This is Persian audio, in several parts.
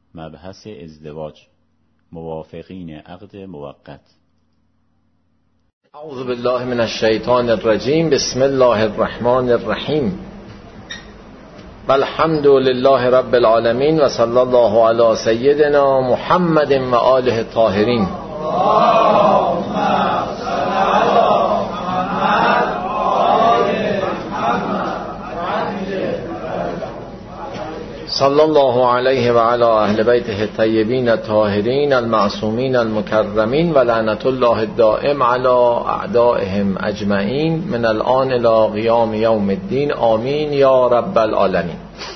مبحث ازدواج، موافقین عقد موقت. اعوذ بالله من الشیطان الرجیم. بسم الله الرحمن الرحیم. والحمد لله رب العالمین و صلی الله علی سیدنا محمد و آله الطاهرین. صلی الله علیه و علی اهل بیته الطیبین الطاهرین المعصومین المکرمین و لعنت الله الدائم علی اعدائهم اجمعین من الان الی قیام یوم الدین. آمین یا رب العالمین.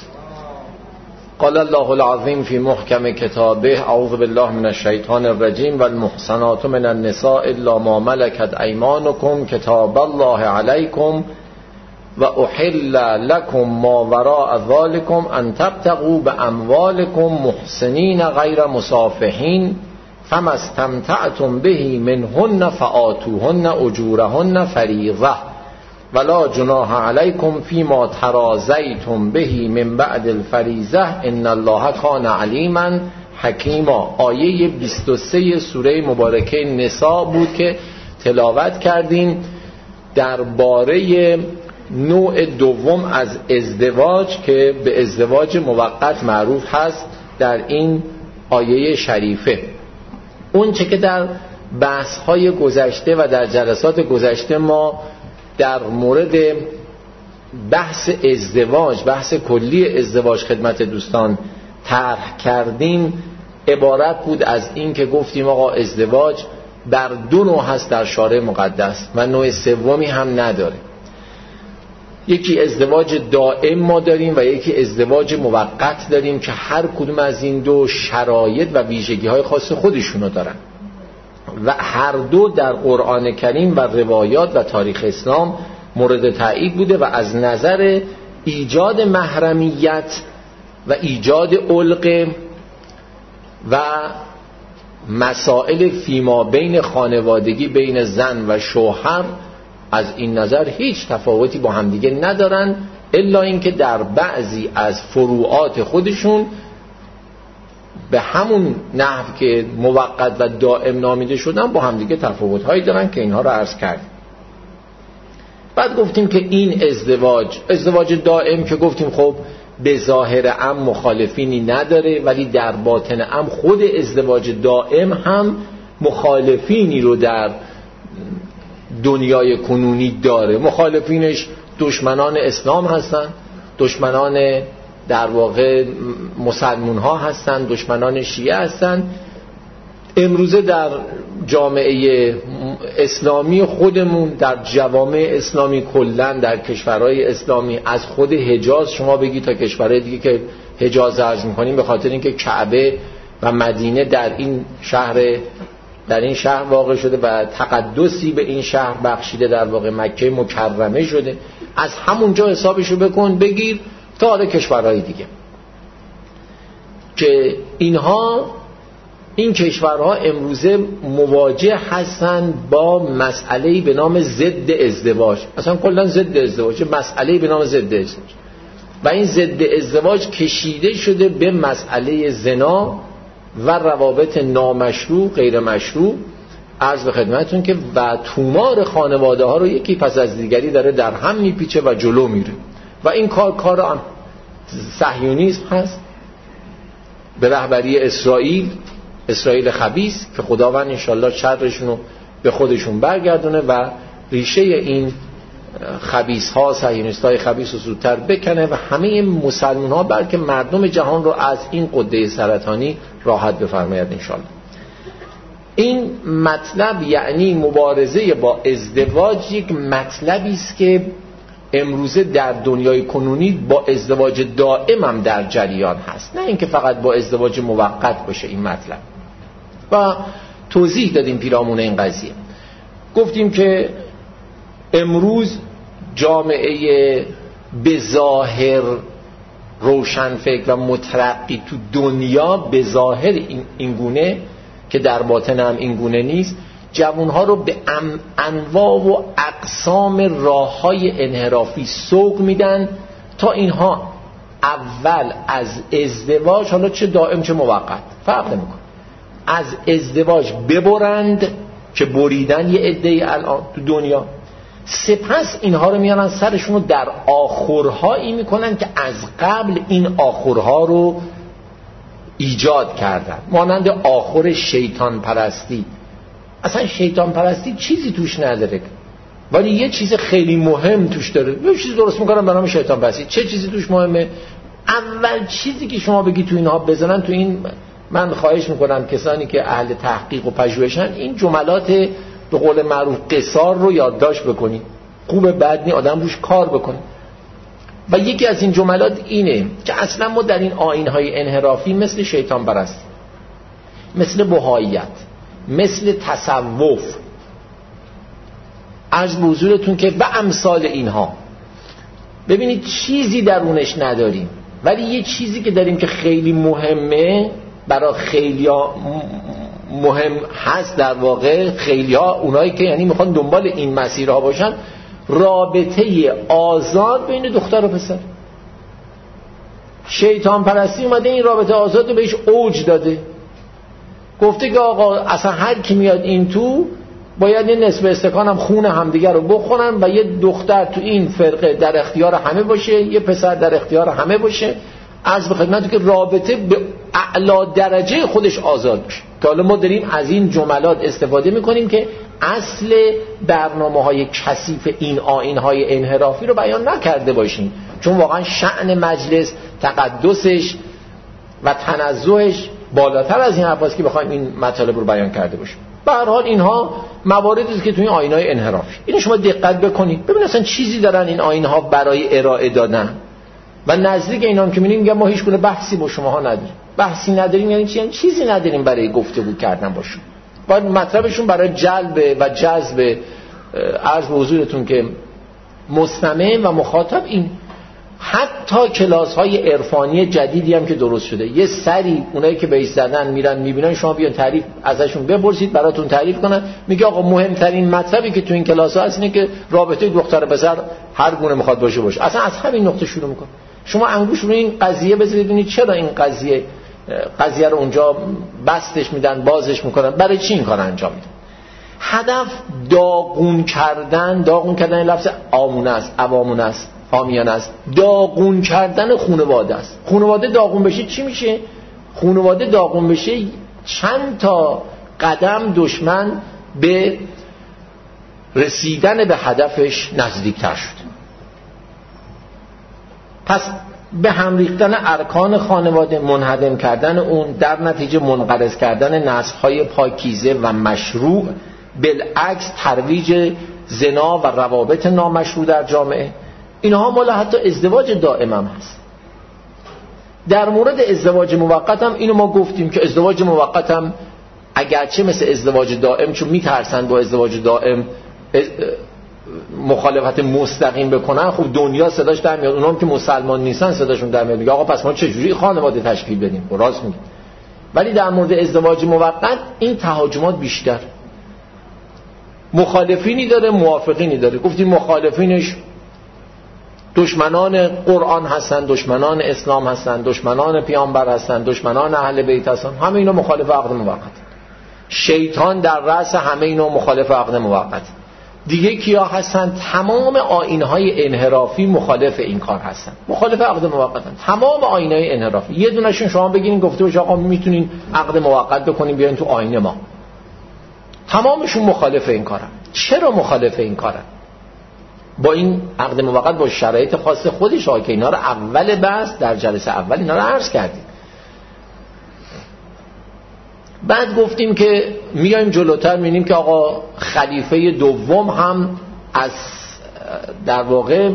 قال الله العظیم فی محکم کتابه اعوذ بالله من الشیطان الرجیم والمحصنات من النساء الا ما ملکت ایمانکم کتاب الله علیکم و احل لکم ما وراء ذالکم ان تبتغوا باموالکم محسنین غیر مصافحین فما استمتعتم به منهن فآتوهن اجورهن فریضه ولا جناح علیکم فیما تراضیتم به من بعد الفریضه ان الله کان علیما حکیما. آیه 23 سوره مبارکه نساء بود که تلاوت کردیم درباره نوع دوم از ازدواج که به ازدواج موقت معروف هست در این آیه شریفه. اون چه که در بحث‌های گذشته و در جلسات گذشته ما در مورد بحث ازدواج، بحث کلی ازدواج خدمت دوستان طرح کردیم، عبارت بود از این که گفتیم آقا ازدواج بر دو نوع هست در شارع مقدس و نوع سومی هم نداره. یکی ازدواج دائم ما داریم و یکی ازدواج موقت داریم که هر کدوم از این دو شرایط و ویژگی‌های خاص خودشونو دارن و هر دو در قرآن کریم و روایات و تاریخ اسلام مورد تایید بوده و از نظر ایجاد محرمیت و ایجاد علق و مسائل فیما بین خانوادگی بین زن و شوهر از این نظر هیچ تفاوتی با همدیگه ندارن، الا اینکه در بعضی از فروعات خودشون به همون نحو که موقت و دائم نامیده شدن با همدیگه تفاوت‌هایی دارن که اینها رو عرض کردیم. بعد گفتیم که این ازدواج دائم که گفتیم خب به ظاهر عام مخالفینی نداره، ولی در باطن عام خود ازدواج دائم هم مخالفینی رو در دنیای کنونی داره. مخالفینش دشمنان اسلام هستن، دشمنان در واقع مسلمون ها هستن، دشمنان شیعه هستن. امروزه در جامعه اسلامی خودمون، در جوامع اسلامی کلن، در کشورهای اسلامی از خود حجاز شما بگی تا کشورهای دیگه که حجاز عرض میکنیم، به خاطر اینکه کعبه و مدینه در این شهر واقع شده و تقدسی به این شهر بخشیده، در واقع مکه مکرمه شده، از همونجا حسابشو بکن بگیر تا حالا کشورهای دیگه که این کشورها امروزه مواجه هستن با مسئله‌ای به نام ضد ازدواج. اصلا کلا ضد ازدواج، مسئله‌ای به نام ضد ازدواج و این ضد ازدواج کشیده شده به مسئله زنا و روابط نامشروع غیر مشروع. عرض به خدمتتون که و تومار خانواده ها رو یکی پس از دیگری داره در هم میپیچه و جلو میره و این کار صهیونیسم هست به رهبری اسرائیل خبیث که خداوند انشالله شرشون رو به خودشون برگردونه و ریشه این خبیث ها، صهیونیست های خبیث رو زودتر بکنه و همه مسلمان ها بلکه مردم جهان رو از این قده سرطانی راحت بفرماید انشالله. این مطلب یعنی مبارزه با ازدواج یک مطلبی است که امروزه در دنیای کنونی با ازدواج دائم هم در جریان هست، نه اینکه فقط با ازدواج موقت باشه این مطلب. و توضیح دادیم پیرامون این قضیه. گفتیم که امروز جامعه به ظاهر روشنفکر و مترقی تو دنیا به ظاهر اینگونه که در باطن هم اینگونه نیست، جوانها رو به انواع و اقسام راه‌های انحرافی سوق میدن تا اینها اول از ازدواج، حالا چه دائم چه موقت فرق نمیکنه، از ازدواج ببرند که بریدن یه عده‌ای الان تو دنیا، سپس اینها رو میارن سرشون رو در آخرهایی میکنن که از قبل این آخرها رو ایجاد کردن، مانند آخر شیطان پرستی. اصلا شیطان پرستی چیزی توش نداره، ولی یه چیز خیلی مهم توش داره. یه چیز درست میکنن به نام شیطان پرستی. چه چیزی توش مهمه؟ اول چیزی که شما بگی تو اینها بزنن، تو این من خواهش میکنم کسانی که اهل تحقیق و پژوهشن این جملات به قول معروف قصار رو یادداشت بکنید، خوبه بد نی، آدم روش کار بکنه. و یکی از این جملات اینه که اصلا ما در این آیین‌های انحرافی مثل شیطان پرستی، مثل بهائیت، مثل تصوف، عرض به حضورتون که و امثال اینها، ببینید چیزی درونش نداریم، ولی یه چیزی که داریم که خیلی مهمه، برای خیلیا مهم هست در واقع. خیلیا اونایی که یعنی میخوان دنبال این مسیرها باشن، رابطه آزاد بین دختر و پسر. شیطان پرستی اومده این رابطه آزاد رو بهش اوج داده، گفته که آقا اصلا هر کی میاد این تو باید یه نصف استکان هم خون همدیگر رو بخورن و یه دختر تو این فرقه در اختیار همه باشه، یه پسر در اختیار همه باشه. عرض به خدمتتون که رابطه به اعلی درجه خودش آزاد بشه. که حالا ما داریم از این جملات استفاده میکنیم که اصل برنامه‌های کثیف این آیین‌های انحرافی رو بیان نکرده باشیم، چون واقعا شأن مجلس، تقدسش و تنزهش بالاتر از این حرفاست که بخوایم این مطالب رو بیان کرده باشیم. به هر حال اینها مواردی است که توی این آیین‌های انحرافی، اینو شما دقت بکنید ببینید اصلا چیزی دارن این آیین‌ها برای ارائه دادن. و نزدیک اینا هم که می‌بینیم میگن ما هیچ گونه بحثی با شماها نداریم. بحثی نداریم یعنی چی؟ یعنی چیزی نداریم برای گفتگو کردن باشون. باید مطلبشون برای جلب و جذب عرض به حضورتون که مستمع و مخاطب این. حتی کلاس‌های عرفانی جدیدی هم که درست شده، یه سری اونایی که بهش زدن میرن میبینن، شما بیان تعریف ازشون بپرسید براتون تعریف کنن، میگه آقا مهمترین مطلبی که تو این کلاس‌ها هست اینه که رابطه دختر و پسر هر گونه میخواد باشه. اصلا از همین نقطه شروع میکنه. شما انگوش روی این قضیه بذارید ببینید چرا این قضیه رو اونجا بستش میدن، بازش میکنن، برای چی این کار انجام میدن. هدف داغون کردن لفظ آمونه است، عوامونه است، حامیان است، داغون کردن خانواده است. خانواده داغون بشه چی میشه؟ خانواده داغون بشه چند تا قدم دشمن به رسیدن به هدفش نزدیکتر شد. پس به هم ریختن ارکان خانواده، منهدم کردن اون، در نتیجه منقرض کردن نسل‌های پاکیزه و مشروع، بالعکس ترویج زنا و روابط نامشروع در جامعه. اینها مال حتی ازدواج دائم هم هست. در مورد ازدواج موقت هم اینو ما گفتیم که ازدواج موقت هم اگرچه مثل ازدواج دائم، چون میترسن با ازدواج دائم مخالفت مستقیم بکنن، خب دنیا صداش در میاد، اونام که مسلمان نیستن صداشون در میاد، میگه آقا پس ما چجوری خانواده تشکیل بدیم؟ راست میگه. ولی در مورد ازدواج موقت این تهاجمات بیشتر، مخالفینی داره موافقینی داره. گفتیم مخالفینش دشمنان قرآن هستن، دشمنان اسلام هستن، دشمنان پیامبر هستن، دشمنان اهل بیت هستن، همه اینا مخالف عقد موقت. شیطان در رأس همه اینا مخالف عقد موقت. دیگه کیا هستن؟ تمام آیین‌های انحرافی مخالف این کار هستن، مخالف عقد موقتن. تمام آیین‌های انحرافی، یه دونشون شما بگیرین گفته باشه آقا میتونین عقد موقت بکنین بیاین تو آیین ما، تمامشون مخالف این کارن. چرا مخالف این کارن؟ با این عقد موقت با شرایط خاص خودش که اینا رو اول بحث در جلسه اول اینا رو عرض کردیم. بعد گفتیم که میایم جلوتر می‌بینیم که آقا خلیفه دوم هم از در واقع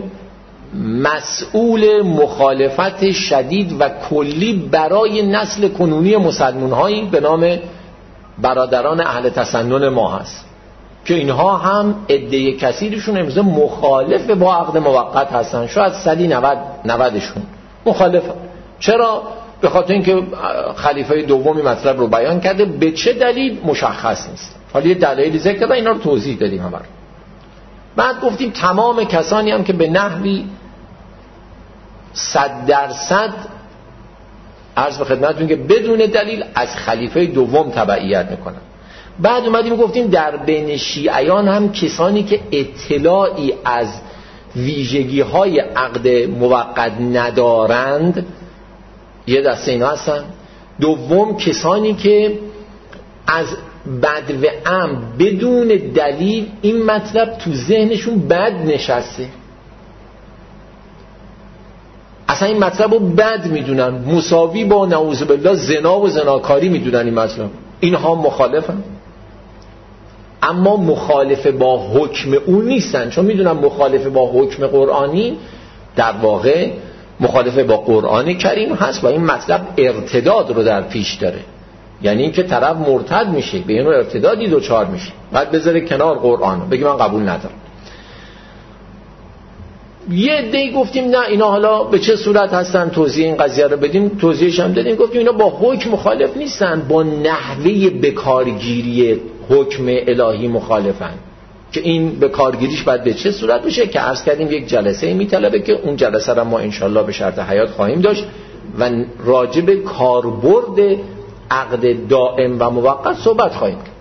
مسئول مخالفت شدید و کلی برای نسل کنونی مسلمان‌هایی به نام برادران اهل تسنن ما هست که اینها هم عده کثیرشون امروز مخالف با عقد موقت هستن، شاید 190شون مخالفن. چرا؟ به خاطر اینکه خلیفه دومی مطلب رو بیان کرده، به چه دلیل مشخص نیست. حالا یه دلایلی ذکر کردن، اینا رو توضیح دادیم هم. بعد گفتیم تمام کسانی هم که به نحوی 100% عرض به خدمتتون که بدون دلیل از خلیفه دوم تبعیت میکنن. بعد اومدیم گفتیم در بین شیعیان هم کسانی که اطلاعی از ویژگی های عقد موقت ندارند یه دسته اینا هستن. دوم کسانی که از بدو عام بدون دلیل این مطلب تو ذهنشون بد نشسته، اصلا این مطلب رو بد میدونن، مساوی با نعوذ بالله زنا و زناکاری میدونن این مطلب. اینها مخالفن، اما مخالف با حکم اون نیستن، چون میدونن مخالف با حکم قرآنی در واقع مخالف با قرآن کریم هست و این مطلب ارتداد رو در پیش داره، یعنی این که طرف مرتد میشه، به اینو ارتدادی دوچار میشه، بعد بذاره کنار قرآن بگی من قبول ندارم. یه عده‌ای گفتیم نه اینا حالا به چه صورت هستن توضیح این قضیه رو بدیم، توضیحش هم دادیم، گفتیم اینا با حکم مخالف نیستن، با نحوه بکارگیری حکم الهی مخالفن که این بکارگیریش باید به چه صورت بشه که عرض کردیم یک جلسه میطلبه که اون جلسه رو ما انشالله به شرط حیات خواهیم داشت و راجع به کاربرد عقد دائم و موقت صحبت خواهیم کرد.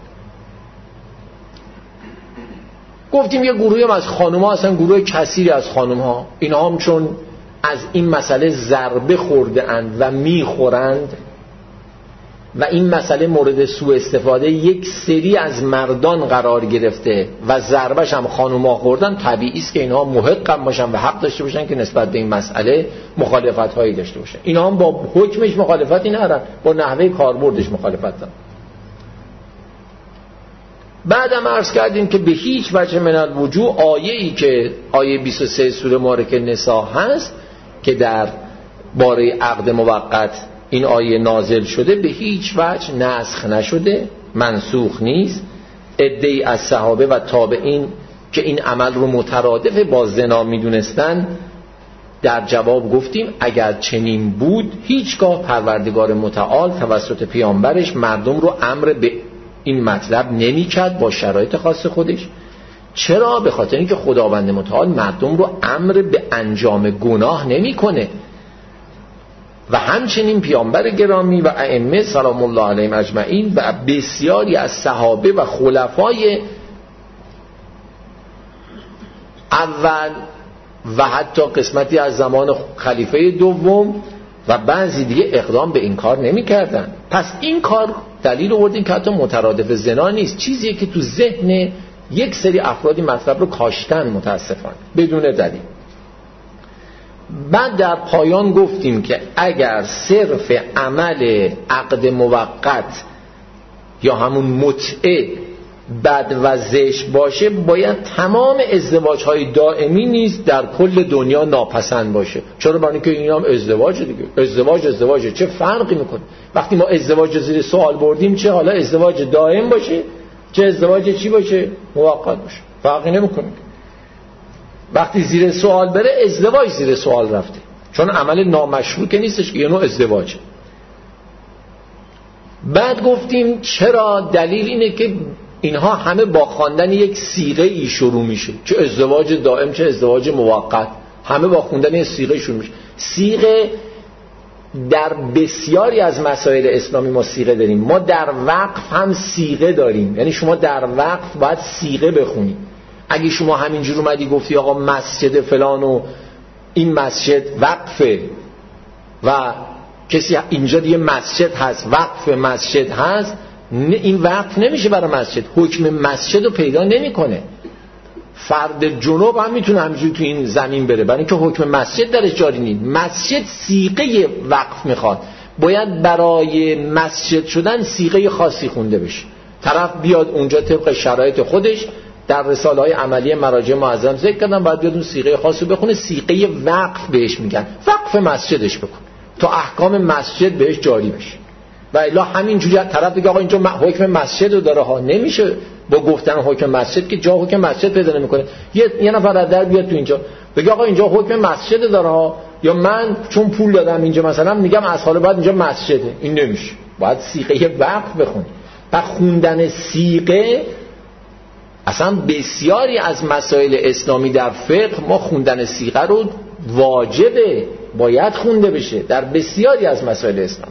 گفتیم یه گروهی هم از خانم‌ها هستن، گروه کثیری از خانم‌ها، اینا هم چون از این مسئله ضربه خورده اند و میخورند و این مسئله مورد سوء استفاده یک سری از مردان قرار گرفته و ضربه‌ش هم خانم‌ها خوردن، طبیعی است که اینها محق باشن و حق داشته باشن که نسبت به این مسئله مخالفت‌هایی داشته باشن. اینا هم با حکمش مخالفتی ندارن، با نحوه کاربردش مخالفت دارن. بعدم عرض کردیم که به هیچ وجه من الوجوه آیه‌ای که آیه 23 سوره مبارکه نساء هست که در باره عقد موقت این آیه نازل شده به هیچ وجه نسخ نشده، منسوخ نیست. عده‌ای از صحابه و تابعین که این عمل رو مترادف با زنا میدونستن در جواب گفتیم اگر چنین بود هیچگاه پروردگار متعال توسط پیامبرش مردم رو امر به این مطلب نمی‌کرد با شرایط خاص خودش. چرا؟ به خاطر اینکه خداوند متعال مردم رو امر به انجام گناه نمی‌کنه و همچنین پیامبر گرامی و ائمه سلام الله علیهم اجمعین و بسیاری از صحابه و خلفای اول و حتی قسمتی از زمان خلیفه دوم و بعضی دیگه اقدام به این کار نمی کردن. پس این کار دلیل آوردیم که حتی مترادف زنا نیست، چیزیه که تو ذهن یک سری افرادی مطلب رو کاشتن متاسفانه بدون دلیل. بعد در پایان گفتیم که اگر صرف عمل عقد موقت یا همون متعه بد و زشت باشه باید تمام ازدواج‌های دائمی نیز در کل دنیا ناپسند باشه. چرا؟ برای اینکه این هم ازدواج دیگه، ازدواج چه فرقی میکنه؟ وقتی ما ازدواج زیر سوال بردیم چه حالا ازدواج دائم باشه چه ازدواج چی باشه موقت باشه فرقی نمیکنه. وقتی زیر سوال بره ازدواج زیر سوال رفته، چون عمل نامشروع که نیستش که یه نوع ازدواجه. بعد گفتیم چرا؟ دلیل اینه که اینها همه با خواندن یک صیغه ای شروع میشه، چه ازدواج دائم چه ازدواج موقت، همه با خوندن یک صیغه شروع میشه. صیغه در بسیاری از مسائل اسلامی ما صیغه داریم، ما در وقف هم صیغه داریم، یعنی شما در وقف باید صیغه بخونید. اگه شما همینجور اومدی گفتی آقا مسجد فلان و این مسجد وقفه و کسی اینجا دیگه مسجد هست وقف مسجد هست، این وقف نمیشه برای مسجد، حکم مسجد رو پیدا نمیکنه. فرد جنوب هم میتونه همینجوری تو این زمین بره برای اینکه حکم مسجد درش جاری نیست. مسجد صیغه وقف میخواد، باید برای مسجد شدن صیغه خاصی خونده بشه، طرف بیاد اونجا طبق شرایط خودش در رساله های عملی مراجع معظم ذکر کردن باید بیاد اون صیغه خاصی بخونه، صیغه وقف بهش میگن، وقف مسجدش بکن تا احکام مسجد بهش جاری بشه. و الا همینجوری طرف بگه آقا اینجا حکم مسجد رو داره ها، نمیشه با گفتن حکم مسجد که جا حکم مسجد پیدا نمیکنه. یه نفر از در بیاد تو اینجا بگه آقا اینجا حکم مسجد داره ها، یا من چون پول دادم اینجا مثلا میگم از حالا بعد اینجا مسجده، این نمیشه، باید صیغه وقف بخونی. و خوندن صیغه اصلا بسیاری از مسائل اسلامی در فقه ما خوندن صیغه رو واجبه باید خونده بشه در بسیاری از مسائل اسلام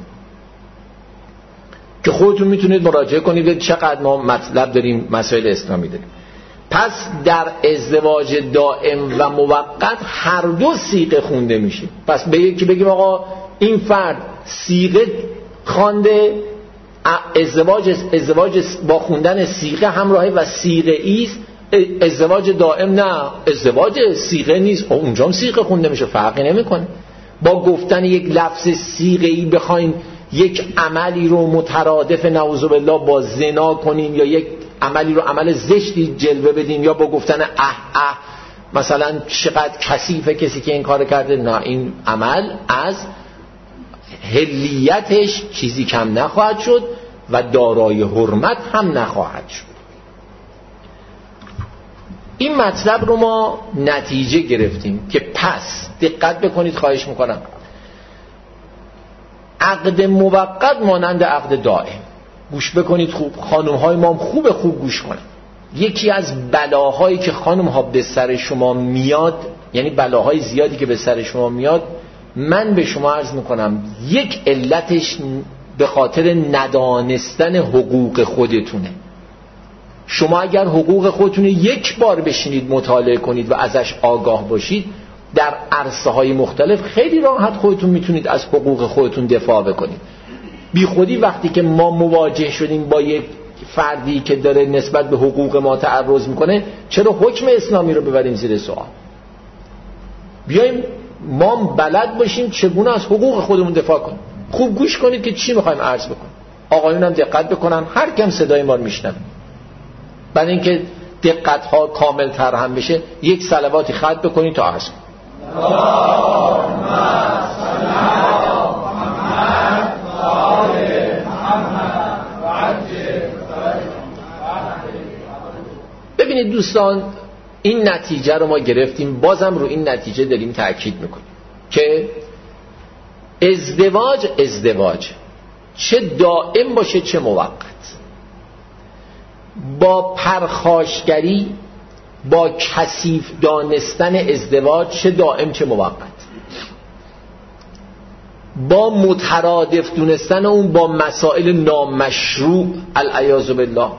که خودتون میتونید مراجعه کنید چقدر ما مطلب داریم مسائل اسلامی داریم. پس در ازدواج دائم و موقت هر دو صیغه خونده میشه. پس به یکی بگیم آقا این فرد صیغه خوانده، ازدواج با خوندن صیغه همراهه و صیغه ایست، ازدواج دائم نه، ازدواج صیغه نیست، اونجا هم صیغه خونده میشه، فرقی نمیکنه. با گفتن یک لفظ صیغه ای بخواین یک عملی رو مترادف نعوذ بالله با زنا کنیم یا یک عملی رو عمل زشتی جلوه بدیم یا با گفتن مثلا چقدر کثیفه کسی که این کار کرده، نه، این عمل از حلیتش چیزی کم نخواهد شد و دارای حرمت هم نخواهد شد. این مطلب رو ما نتیجه گرفتیم که پس دقت بکنید، خواهش میکنم، عقد موقت مانند عقد دائم. گوش بکنید خوب، خانم‌های ما هم خوب گوش کنن. یکی از بلاهایی که خانم‌ها به سر شما میاد، یعنی بلاهای زیادی که به سر شما میاد، من به شما عرض میکنم یک علتش به خاطر ندانستن حقوق خودتونه. شما اگر حقوق خودتون یک بار بشینید مطالعه کنید و ازش آگاه باشید، در عرصه‌های مختلف خیلی راحت خودتون میتونید از حقوق خودتون دفاع بکنید. بی خودی وقتی که ما مواجه شدیم با یک فردی که داره نسبت به حقوق ما تعرض میکنه، چرا حکم اسلامی رو ببریم زیر سوال؟ بیایم ما بلد باشیم چگونه از حقوق خودمون دفاع کنیم. خوب گوش کنید که چی میخوایم عرض بکنیم. آقایون هم دقت بکنن، هر کم صدای ما رو میشنوه. برای اینکه دقت ها کامل تر هم بشه، یک صلواتی ختم بکنید تا عرض کنید. ببینید دوستان، این نتیجه رو ما گرفتیم، بازم رو این نتیجه داریم تأکید میکنیم که ازدواج چه دائم باشه چه موقت، با پرخاشگری، با کثیف دانستن ازدواج چه دائم چه موقت، با مترادف دونستن اون با مسائل نامشروع العیاذ بالله،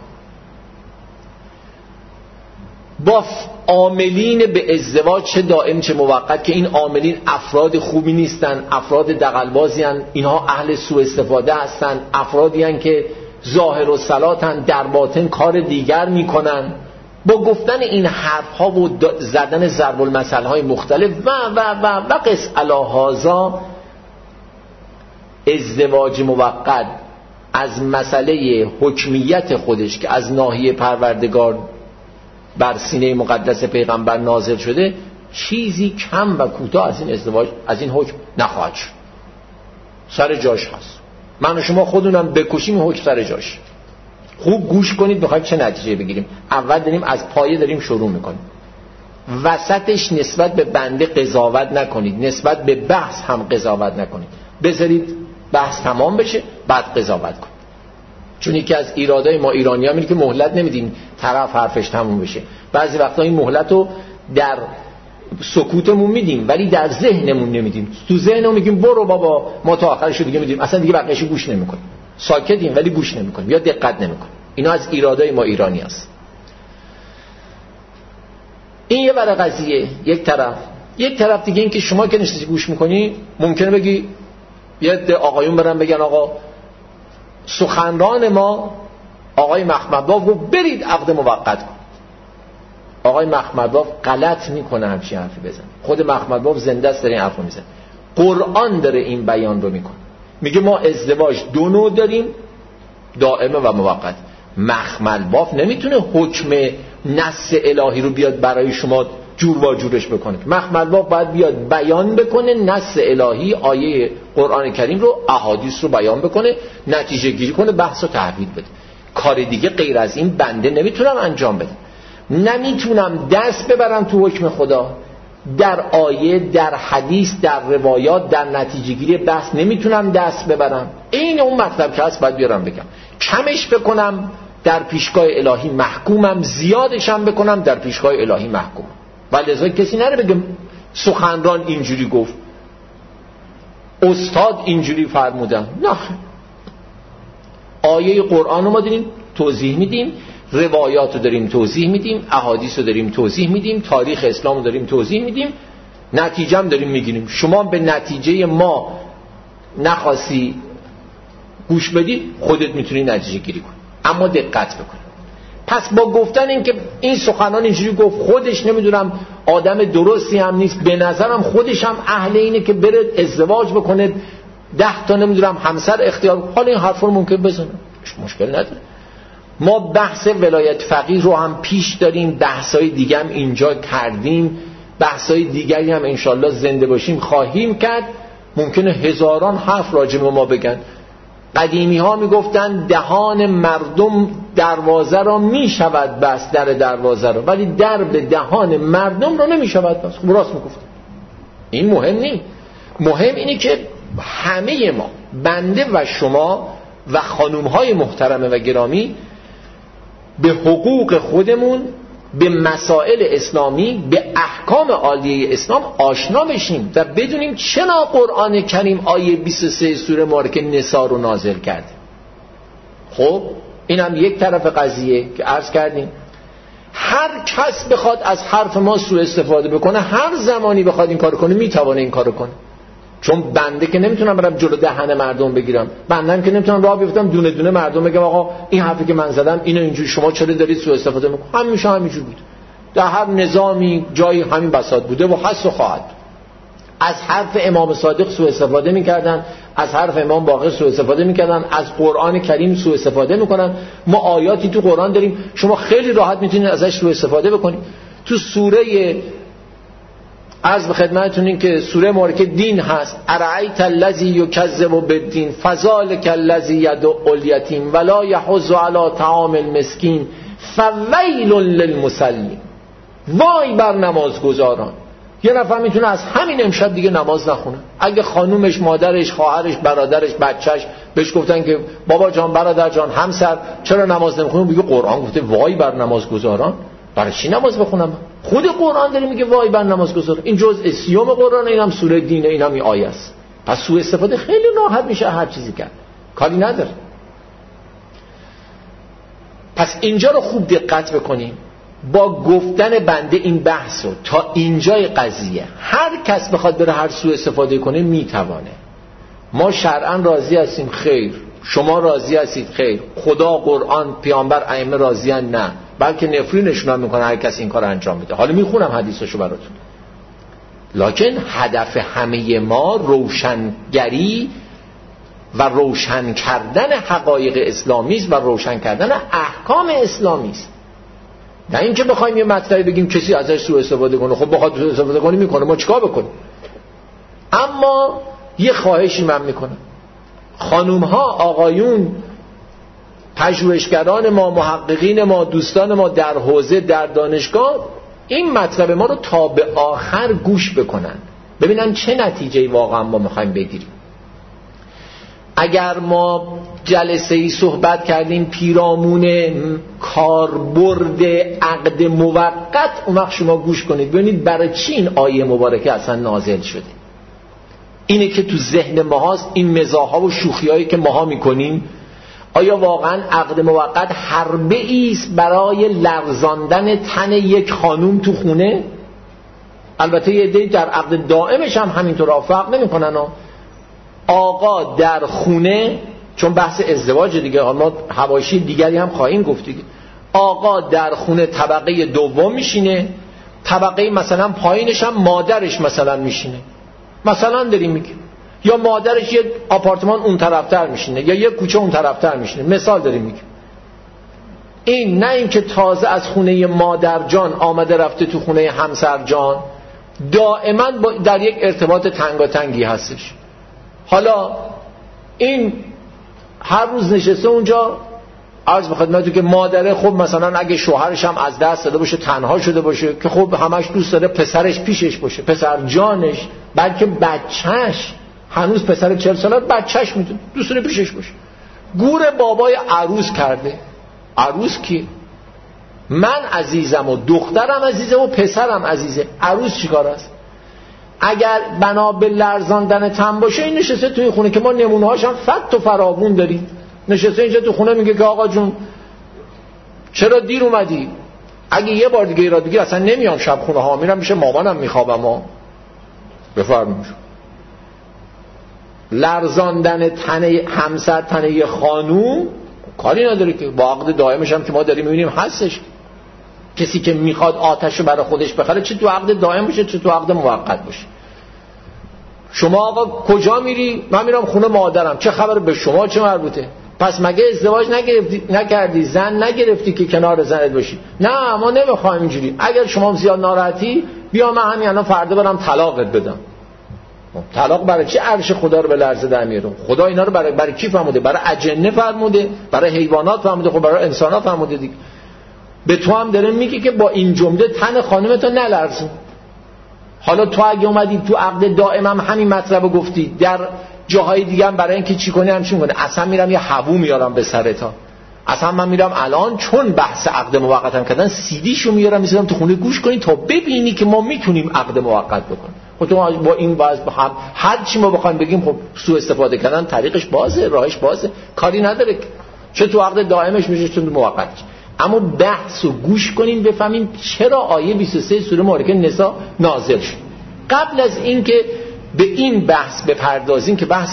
با عاملین به ازدواج چه دائم چه موقت که این عاملین افراد خوبی نیستن، افراد دغل‌بازی هستن، اینها اهل سوء استفاده هستن، افرادی هستن که ظاهر و صلاتن در باطن کار دیگر میکنن. با گفتن این حرف ها و زدن ضرب المثل های مختلف و قس علی هذا، ازدواج موقت از مسئله حکمیت خودش که از ناحیه پروردگار بر سینه مقدس پیغمبر نازل شده، چیزی کم و کوتاه از این ازدواج، از این حکم نخواهد شد. سر جاش هست. من و شما خودمونم بکشیم حکم سر جاش. خوب گوش کنید بخوایم چه نتیجه بگیریم. اول داریم از پایه داریم شروع میکنیم، وسطش نسبت به بنده قضاوت نکنید، نسبت به بحث هم قضاوت نکنید، بذارید بحث تمام بشه بعد قضاوت کنید. چون یکی از ایرادای ما ایرانی‌ها اینه که مهلت نمیدیم طرف حرفش تموم بشه. بعضی وقتا این مهلت رو در سکوتمون میدیم ولی در ذهنمون نمیدیم. تو ذهنمون میگیم برو بابا، ما تا آخرش دیگه میدیم، اصلا دیگه بقیه‌اش گوش نمیکنیم، ساکتیم ولی گوش نمیکنیم یا دقت نمیکنیم. اینا از ایرادای ما ایرانی است. این یه ور قضیه، یک طرف دیگه این که شما که نشستی گوش میکنی ممکنه بگی یه عده آقایون برن بگن آقا سخنران ما آقای مخمدباف گفت برید عقد موقت کن. آقای مخمدباف غلط میکنه همچین حرفی بزن. خود مخمدباف زنده است داره این حرفو میزنه. قرآن داره این بیان رو میکنه، میگه ما ازدواج دو نوع داریم، دائمه و موقت. مخمدباف نمیتونه حکم نص الهی رو بیاد برای شما جور و جورش بکنه. مخمدباف باید بیاد بیان بکنه نص الهی، آیه قرآن کریم رو، احادیث رو بیان بکنه، نتیجه گیری کنه، بحث رو تحویل بده. کار دیگه غیر از این بنده نمیتونم انجام بدم. نمیتونم دست ببرم تو حکم خدا، در آیه، در حدیث، در روایات، در نتیجه گیری بحث نمیتونم دست ببرم. این اون مطلب که هست باید بیارم بگم. کمش بکنم در پیشگاه الهی محکومم، زیادشم بکنم در پیشگاه الهی محکومم. ولی لذا کسی نره بگه سخنران اینجوری گفت. استاد اینجوری فرمودن. نه، آیه قرآن رو ما داریم توضیح میدیم، روایات رو داریم توضیح میدیم، احادیث رو داریم توضیح میدیم، تاریخ اسلام رو داریم توضیح میدیم، نتیجه هم داریم میگیریم. شما به نتیجه ما نخواستی گوش بدی، خودت میتونی نتیجه گیری کنی، اما دقت بکن. پس با گفتن این که این سخنان اینجوری گفت، خودش نمیدونم آدم درستی هم نیست، به نظرم خودش هم اهل اینه که بره ازدواج بکنه، 10 تا نمیدونم همسر اختیار، حالا این حرفا رو ممکن بزنه، مشکل نداره. ما بحث ولایت فقیه رو هم پیش داریم، بحثای دیگه هم اینجا کردیم، بحثای دیگری هم انشالله زنده باشیم خواهیم کرد. ممکنه هزاران حرف راجع به ما بگن. قدیمی ها میگفتن دهان مردم دروازه را میشود بس، در دروازه را، ولی در به دهان مردم را نمیشود بس. خب راست میگفتن. این مهم نیست، مهم اینه که همه ما، بنده و شما و خانوم های محترمه و گرامی، به حقوق خودمون، به مسائل اسلامی، به احکام عالیه اسلام آشنا بشیم و بدونیم چرا قرآن کریم آیه 23 سوره مبارکه نساء رو نازل کرده. خب این هم یک طرف قضیه که عرض کردیم. هر کس بخواد از حرف ما سوء استفاده بکنه، هر زمانی بخواد این کار کنه، میتوانه این کار کنه. چون بنده که نمیتونم برم جلو دهن مردم بگیرم، بندم که نمیتونم راه بیفتم دونه دونه مردم بگم آقا این حرفی که من زدم اینو اینجوری، شما چرا دارید سوء استفاده میکنید. همیشه همینجوری بود، در هر نظامی جایی همین بساط بوده و هست و خواهد. از حرف امام صادق سوء استفاده میکردن، از حرف امام باقر سوء استفاده میکردن، از قرآن کریم سوء استفاده میکنن. ما آیاتی تو قرآن داریم شما خیلی راحت میتونید ازش سوء استفاده بکنید. تو سوره عرض به خدمتتون این که سوره مبارکه دین هست، ارایت الذی یکذب بالدین فذلک الذی یدعو الیتیم ولا یحض علی طعام المسکین فویل للمصلین. وای بر نمازگزاران. یه نفر میتونه از همین امشب دیگه نماز نخونه. اگه خانومش، مادرش، خواهرش، برادرش، بچهش بهش گفتن که بابا جان، برادر جان، همسر چرا نماز نمیخونی، بگه قرآن گفته وای بر نمازگزاران، برای چی نماز بخونم؟ خود قرآن داره میگه وای بر نمازگزاران. این جزء سیوم قرآن، اینم سوره دینه، اینم این آیه است. پس سوء استفاده خیلی راحت میشه هر چیزی کرد، کاری نداره. پس اینجا رو خوب دقت بکنیم. با گفتن بنده این بحث رو تا اینجای قضیه، هر کس بخواد بره هر سوء استفاده کنه میتوانه. ما شرعاً راضی هستیم، خیر. شما راضی هستید، خیر. خدا، قرآن، پیامبر، ائمه راضیان، نه، بلکه نفرینشون هم میکنه هر کس این کار انجام بده. حالا میخونم حدیثشو براتون. لکن هدف همه ما روشنگری و روشن کردن حقایق اسلامی است و روشن کردن احکام اسلامی است. نه اینکه بخوایم یه مطلبی بگیم کسی ازش سوء استفاده کنه. خب بخواد سوء استفاده کنه میکنه، ما چیکار بکنیم؟ اما یه خواهشی من میکنم، خانوم ها، آقایون، پژوهشگران ما، محققین ما، دوستان ما در حوزه، در دانشگاه، این مطلب ما رو تا به آخر گوش بکنن، ببینن چه نتیجه‌ای واقعا ما میخوایم بگیریم. اگر ما جلسه‌ای صحبت کردیم پیرامون کاربرد عقد موقت، اون وقت شما گوش کنید ببینید برای چی این آیه مبارکه اصلا نازل شده. اینه که تو ذهن ما هست، این مزاح‌ها و شوخی‌هایی که ماها میکنیم. آیا واقعا عقد موقت حربه‌ای است برای لرزاندن تن یک خانوم تو خونه؟ البته یه عده‌ای در عقد دائمش هم همینطور فرق نمی‌کنن. آقا در خونه، چون بحث ازدواج دیگه، ما حواشی دیگری هم خواهیم گفت دیگه. آقا در خونه طبقه دوم میشینه، طبقه مثلا پایینش هم مادرش مثلا میشینه، مثلا داریم میگیم، یا مادرش یه آپارتمان اون طرفتر میشینه یا یه کوچه اون طرفتر میشینه، مثال داریم میگیم. این نه این که تازه از خونه مادر جان آمده رفته تو خونه همسر جان، دائما در یک ارتباط تنگاتنگی هستش. حالا این هر روز نشسته اونجا، عرض به خدمتتون که مادره خب مثلا اگه شوهرش هم از دست داده باشه، تنها شده باشه، که خب همش دوست داره پسرش پیشش باشه، پسر جانش، بلکه بچهش، هنوز پسر 40 ساله بچهش میدونه دوست داره پیشش باشه. گور بابای عروس کرده. عروس کی؟ من عزیزم و دخترم عزیزه و پسرم عزیزه. عروس چیکار است؟ اگر بنا به لرزاندن تن باشه، این نشسته توی خونه که ما نمونه‌هاش هم فت و فراوون داریم. نشسته اینجا تو خونه میگه که آقا جون چرا دیر اومدی؟ اگه یه بار دیگه ایراد بگیر اصلا نمیام شب خونه ها، میرم میشه مامانم میخوابم ها. بفرمایید. لرزاندن تن همسر، تن یه خانوم کاری نداره که با عقد دائمش هم که ما داریم میبینیم هستش. کسی که میخواد آتشو برای خودش بخره، چه تو عقد دائم باشه چه تو عقد موقت باشه. شما آقا کجا میری؟ من میرم خونه مادرم. چه خبر؟ به شما چه مربوطه؟ پس مگه ازدواج نکردی؟ زن نگرفتی که کنار زنت باشی؟ نه ما نمیخوایم اینجوری. اگر شما زیاد ناراحتی بیا من همین الان فردا برم طلاقت بدم. طلاق برای چی عرش خدا رو به لرزه در میاره؟ خدا اینا رو برای کی فرموده؟ برای اجنه فرموده؟ برای حیوانات فرموده؟ خب برای انسانات فرموده دیگه. به تو هم داره میگه که با این جمله تن خانمتو نلرزون. حالا تو اگه اومدی تو عقد دائم هم همین مطلب رو گفتی، در جاهای دیگه هم برای اینکه چی کنی همچین کنه، اصلا میرم یه حبو میارم به سرتا، اصلا من میرم الان چون بحث عقد موقت هم کردن سیدیشو میارم میذارم تو خونه گوش کنی تا ببینی که ما میتونیم عقد موقت بکنیم. خب تو با این وضع هم هر چی ما بخوایم بگیم خب سوء استفاده کردن طریقش بازه، راهش بازه، کاری نداره چه تو عقد دائمش میشه چه تو موقت. اما بحثو گوش کنین بفهمین چرا آیه 23 سوره مبارکه نساء نازل شد. قبل از اینکه به این بحث بپردازیم که بحث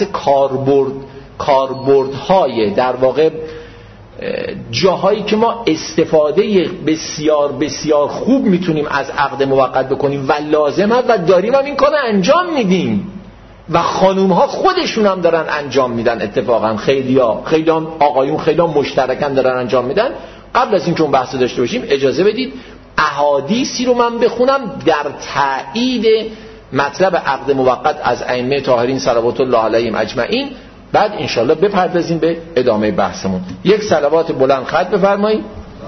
کاربردهای در واقع جاهایی که ما استفاده بسیار بسیار خوب میتونیم از عقد موقت بکنیم و لازمه و داریم هم این کار انجام میدیم و خانوم ها خودشون هم دارن انجام میدن. اتفاقا خیلی آقایون خیلی مشترکاً دارن انجام میدن. قبل از اینکه اون بحث داشته باشیم اجازه بدید احادیثی رو من بخونم در تایید مطلب عقد موقت از ائمه طاهرین صلوات الله علیهم اجمعین، بعد انشالله بپردازیم به ادامه بحثمون. یک صلوات بلند خط بفرمایید.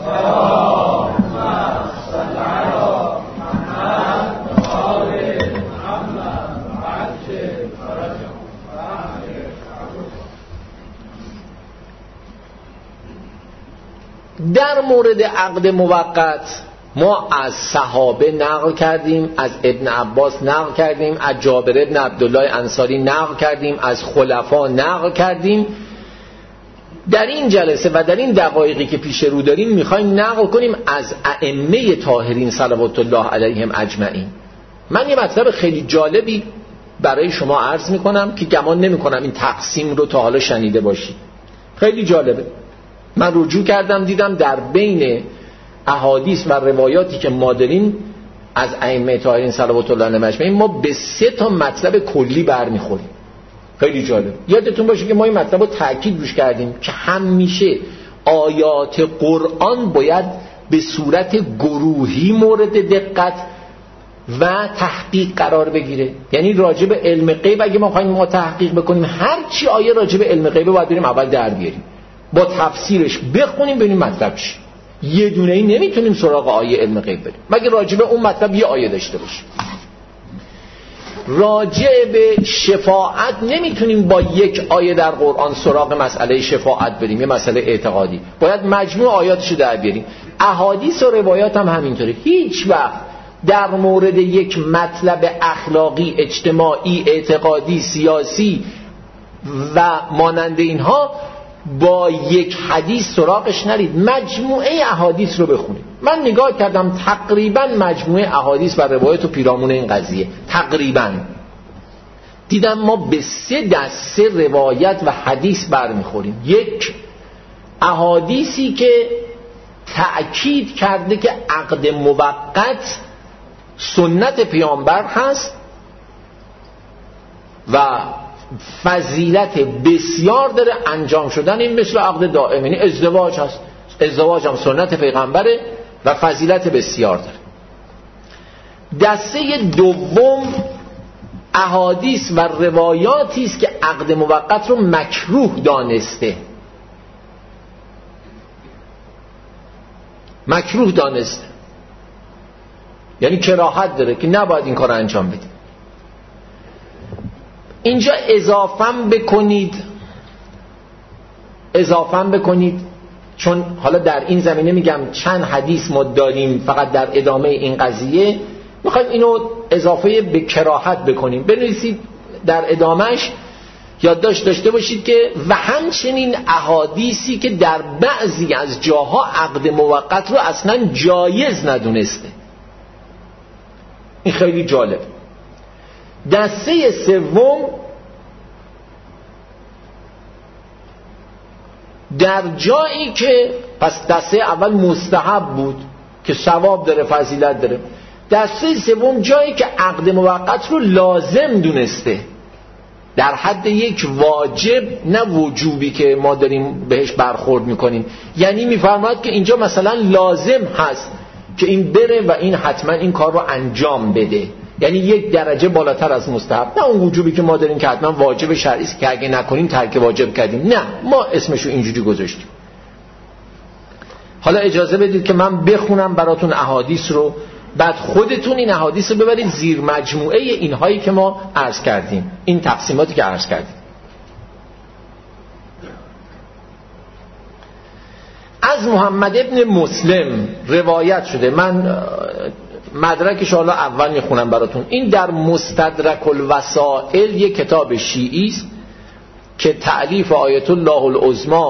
در مورد عقد موقت ما از صحابه نقل کردیم، از ابن عباس نقل کردیم، از جابر ابن عبدالله انصاری نقل کردیم، از خلفا نقل کردیم. در این جلسه و در این دقایقی که پیش رو داریم میخوایم نقل کنیم از ائمه طاهرین صلوات الله علیهم اجمعین. من یه مطلب خیلی جالبی برای شما عرض میکنم که گمان نمیکنم این تقسیم رو تا حالا شنیده باشید. خیلی جالبه. من رجوع کردم دیدم در بین احادیث و روایاتی که ما داریم از ائمه طاهرین صلوات الله علیهم اجمعین ما به 3 تا مطلب کلی برمیخوریم. خیلی جالب. یادتون باشه که ما این مطلب رو تاکید روش کردیم که همیشه آیات قرآن باید به صورت گروهی مورد دقت و تحقیق قرار بگیره. یعنی راجع به علم غیب اگه ما خواهیم ما تحقیق بکنیم، هر چی آیه راجع به علم غیب باید بریم اول در بیاریم، با تفسیرش بخونیم ببینیم مطلب چی. یه دونه ای نمیتونیم سراغ آیه علم غیب بریم مگه راجع به اون مطلب یه آیه داشته باشیم. راجع به شفاعت نمیتونیم با یک آیه در قرآن سراغ مسئله شفاعت بریم، یه مسئله اعتقادی، باید مجموع آیاتشو در بیاریم. احادیث و روایات هم همینطوره. هیچ وقت در مورد یک مطلب اخلاقی، اجتماعی، اعتقادی، سیاسی و مانند اینها با یک حدیث سراغش نرید، مجموعه احادیث رو بخونید. من نگاه کردم تقریبا مجموعه احادیث و روایت و پیرامون این قضیه تقریبا دیدم ما به 3 دسته روایت و حدیث برمیخوریم. یک، احادیثی که تأکید کرده که عقد موقت سنت پیامبر هست و فضیلت بسیار داره انجام شدن این، مثل عقد دائم، یعنی ازدواج هست، ازدواج هم سنت پیغمبره و فضیلت بسیار داره. دسته دوم احادیث و روایاتی است که عقد موقت رو مکروه دانسته، مکروه دانسته، یعنی کراهت داره که نباید این کار انجام بدید. اینجا اضافه بکنید چون حالا در این زمینه میگم چند حدیث ما داریم فقط در ادامه این قضیه، میخوایم اینو اضافه به کراهت بکنیم. بنویسید در ادامهش یادداشت داشته باشید که و همچنین احادیثی که در بعضی از جاها عقد موقت رو اصلا جایز ندونسته. این خیلی جالب. دسته سوم در جایی که پس دسته اول مستحب بود که ثواب داره فضیلت داره، دسته سوم جایی که عقد موقت رو لازم دونسته در حد یک واجب، نه وجوبی که ما داریم بهش برخورد میکنیم. یعنی میفرماید که اینجا مثلا لازم هست که این بره و این حتما این کار رو انجام بده، یعنی یک درجه بالاتر از مستحب، نه اون وجوبی که ما داریم که حتما واجب شرعی است که اگه نکنیم ترک واجب کردیم، نه ما اسمشو اینجوری گذاشتیم. حالا اجازه بدید که من بخونم براتون احادیث رو، بعد خودتون این احادیث رو ببرید زیر مجموعه اینهایی که ما عرض کردیم، این تقسیماتی که عرض کردیم. از محمد ابن مسلم روایت شده، من مدرکش حالا اول میخونم براتون. این در مستدرک الوسائل، یک کتاب شیعی است که تألیف آیت الله العظمی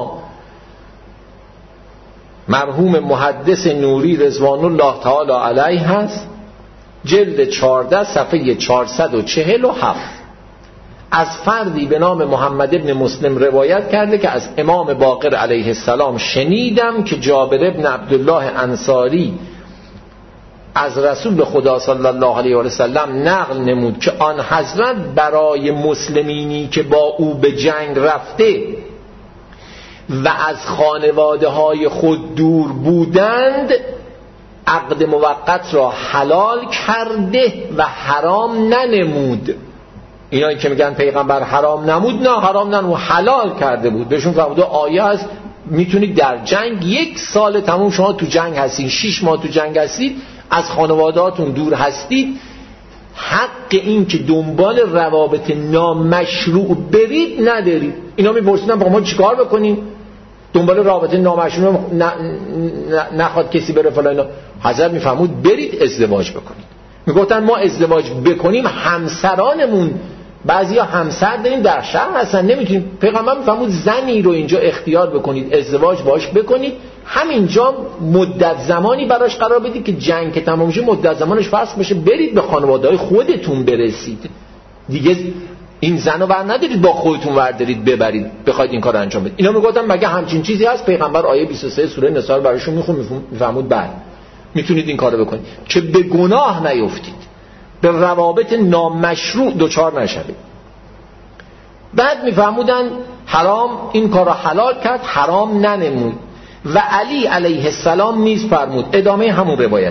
مرحوم محدث نوری رضوان الله تعالی علیه هست، جلد 14 صفحه 447. از فردی به نام محمد ابن مسلم روایت کرده که از امام باقر علیه السلام شنیدم که جابر ابن عبدالله انصاری از رسول خدا صلی الله علیه و سلم نقل نمود که آن حضرت برای مسلمینی که با او به جنگ رفته و از خانواده های خود دور بودند عقد موقت را حلال کرده و حرام ننمود. اینایی که میگن پیغمبر حرام نمود، نه حرام ننمود، حلال کرده بود. بهشون فرموده آیه هست میتونید در جنگ 1 سال تموم شما تو جنگ هستید، 6 ماه تو جنگ هستید، از خانوادهاتون دور هستید، حق این که دنبال روابط نامشروع برید ندارید. اینا میپرسیدن با ما چیکار بکنیم؟ دنبال روابط نامشروع نخواد کسی بره فلان. حضرت میفرمود برید ازدواج بکنید. میگفتن ما ازدواج بکنیم همسرانمون، بعضیا همسر داریم در شهر هستن نمیتونیم. پیغمبر میفرمود زنی رو اینجا اختیار بکنید، ازدواج باش بکنید، همینجا مدت زمانی براش قرار بدید که جنگ که تمام شه مدت زمانش فرض بشه، برید به خانواده‌های خودتون برسید دیگه. این زنو ور ندارید با خودتون وردارید ببرید بخواید این کار انجام بدید. اینا میگفتن مگه همچین چیزی هست؟ پیغمبر آیه 23 سوره نساء رو براشون میفهمود بعد میتونید این کارو بکنید که به گناه نیفتید، به روابط نامشروع دچار نشوید. بعد میفهمودن حرام این کارو حلال کرد، حرام ننمود. و علی علیه السلام نیز فرمود، ادامه همون روایت،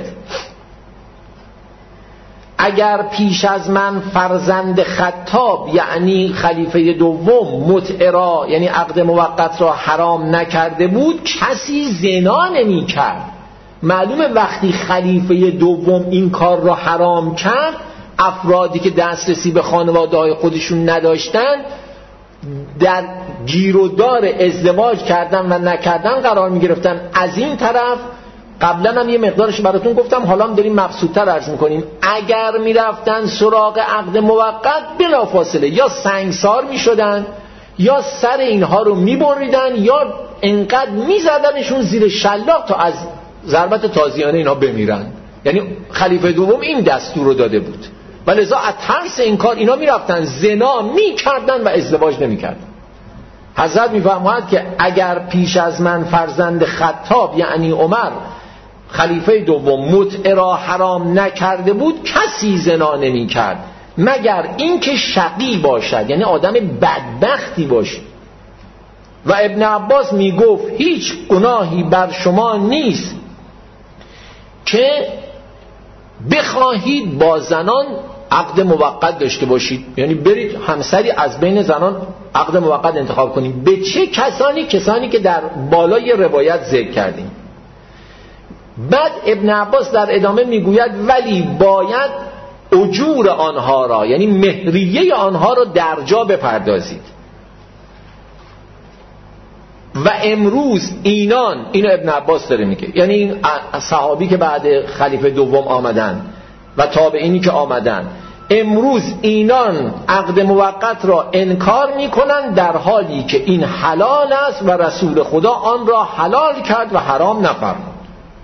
اگر پیش از من فرزند خطاب یعنی خلیفه دوم متع را یعنی عقد موقت را حرام نکرده بود کسی زنا نمی کرد. معلومه وقتی خلیفه دوم این کار را حرام کرد، افرادی که دسترسی به خانواده های خودشون نداشتن در گیرودار ازدواج کردن و نکردن قرار می گرفتن. از این طرف قبلا هم یه مقدارش براتون گفتم، حالا هم داریم مبسوط‌تر عرض میکنیم، اگر میرفتن سراغ عقد موقت بلافاصله یا سنگسار میشدن یا سر اینها رو میبریدن یا انقدر میزدنشون زیر شلاق تا از ضربت تازیانه اینها بمیرن. یعنی خلیفه دوم این دستور رو داده بود و لذا از ترس این کار اینا میرفتن زنا میکردن و ازدواج نمیکردن. حضرت میفرماید که اگر پیش از من فرزند خطاب یعنی عمر خلیفه دوم متع را حرام نکرده بود کسی زنا نمی کرد مگر اینکه شقی باشد، یعنی آدم بدبختی باشد. و ابن عباس می گفت هیچ گناهی بر شما نیست که بخواهید با زنان عقد موقت داشته باشید، یعنی برید همسری از بین زنان عقد موقت انتخاب کنید. به چه کسانی؟ کسانی که در بالای روایت ذکر کردیم. بعد ابن عباس در ادامه میگوید ولی باید اجور آنها را یعنی مهریه آنها را در جا بپردازید. و امروز اینو ابن عباس داره میگه، یعنی این صحابی که بعد خلیفه دوم آمدن، و تابعینی که آمدن، امروز اینان عقد موقت را انکار میکنن در حالی که این حلال است و رسول خدا آن را حلال کرد و حرام نفرمود.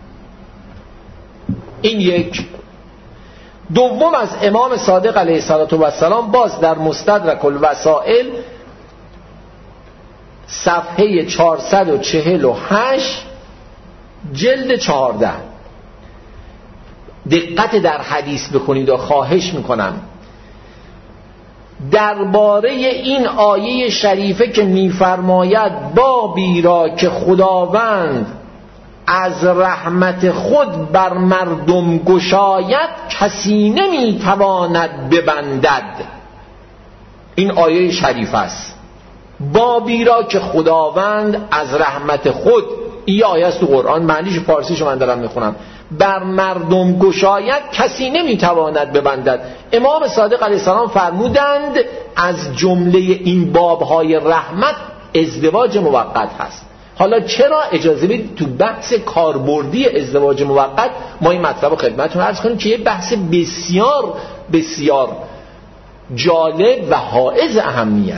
این یک. دوم، از امام صادق علیه السلام باز در مستدرک الوسائل صفحه 448 جلد 14 دقت در حدیث بکنید و خواهش میکنم درباره این آیه شریفه که میفرماید بابی را که خداوند از رحمت خود بر مردم گشاید کسی نمیتواند ببندد. این آیه شریف است. بابی را که خداوند از رحمت خود، این آیه است تو قرآن، معنیش فارسیشو من دارم میخونم، بر مردم گشاید کسی نمیتواند ببندد. امام صادق علیه السلام فرمودند از جمله این بابهای رحمت ازدواج موقت هست. حالا چرا اجازه بدید تو بحث کاربردی ازدواج موقت ما این مطلب رو خدمتتون عرض کنیم که یه بحث بسیار بسیار جالب و حائز اهمیت.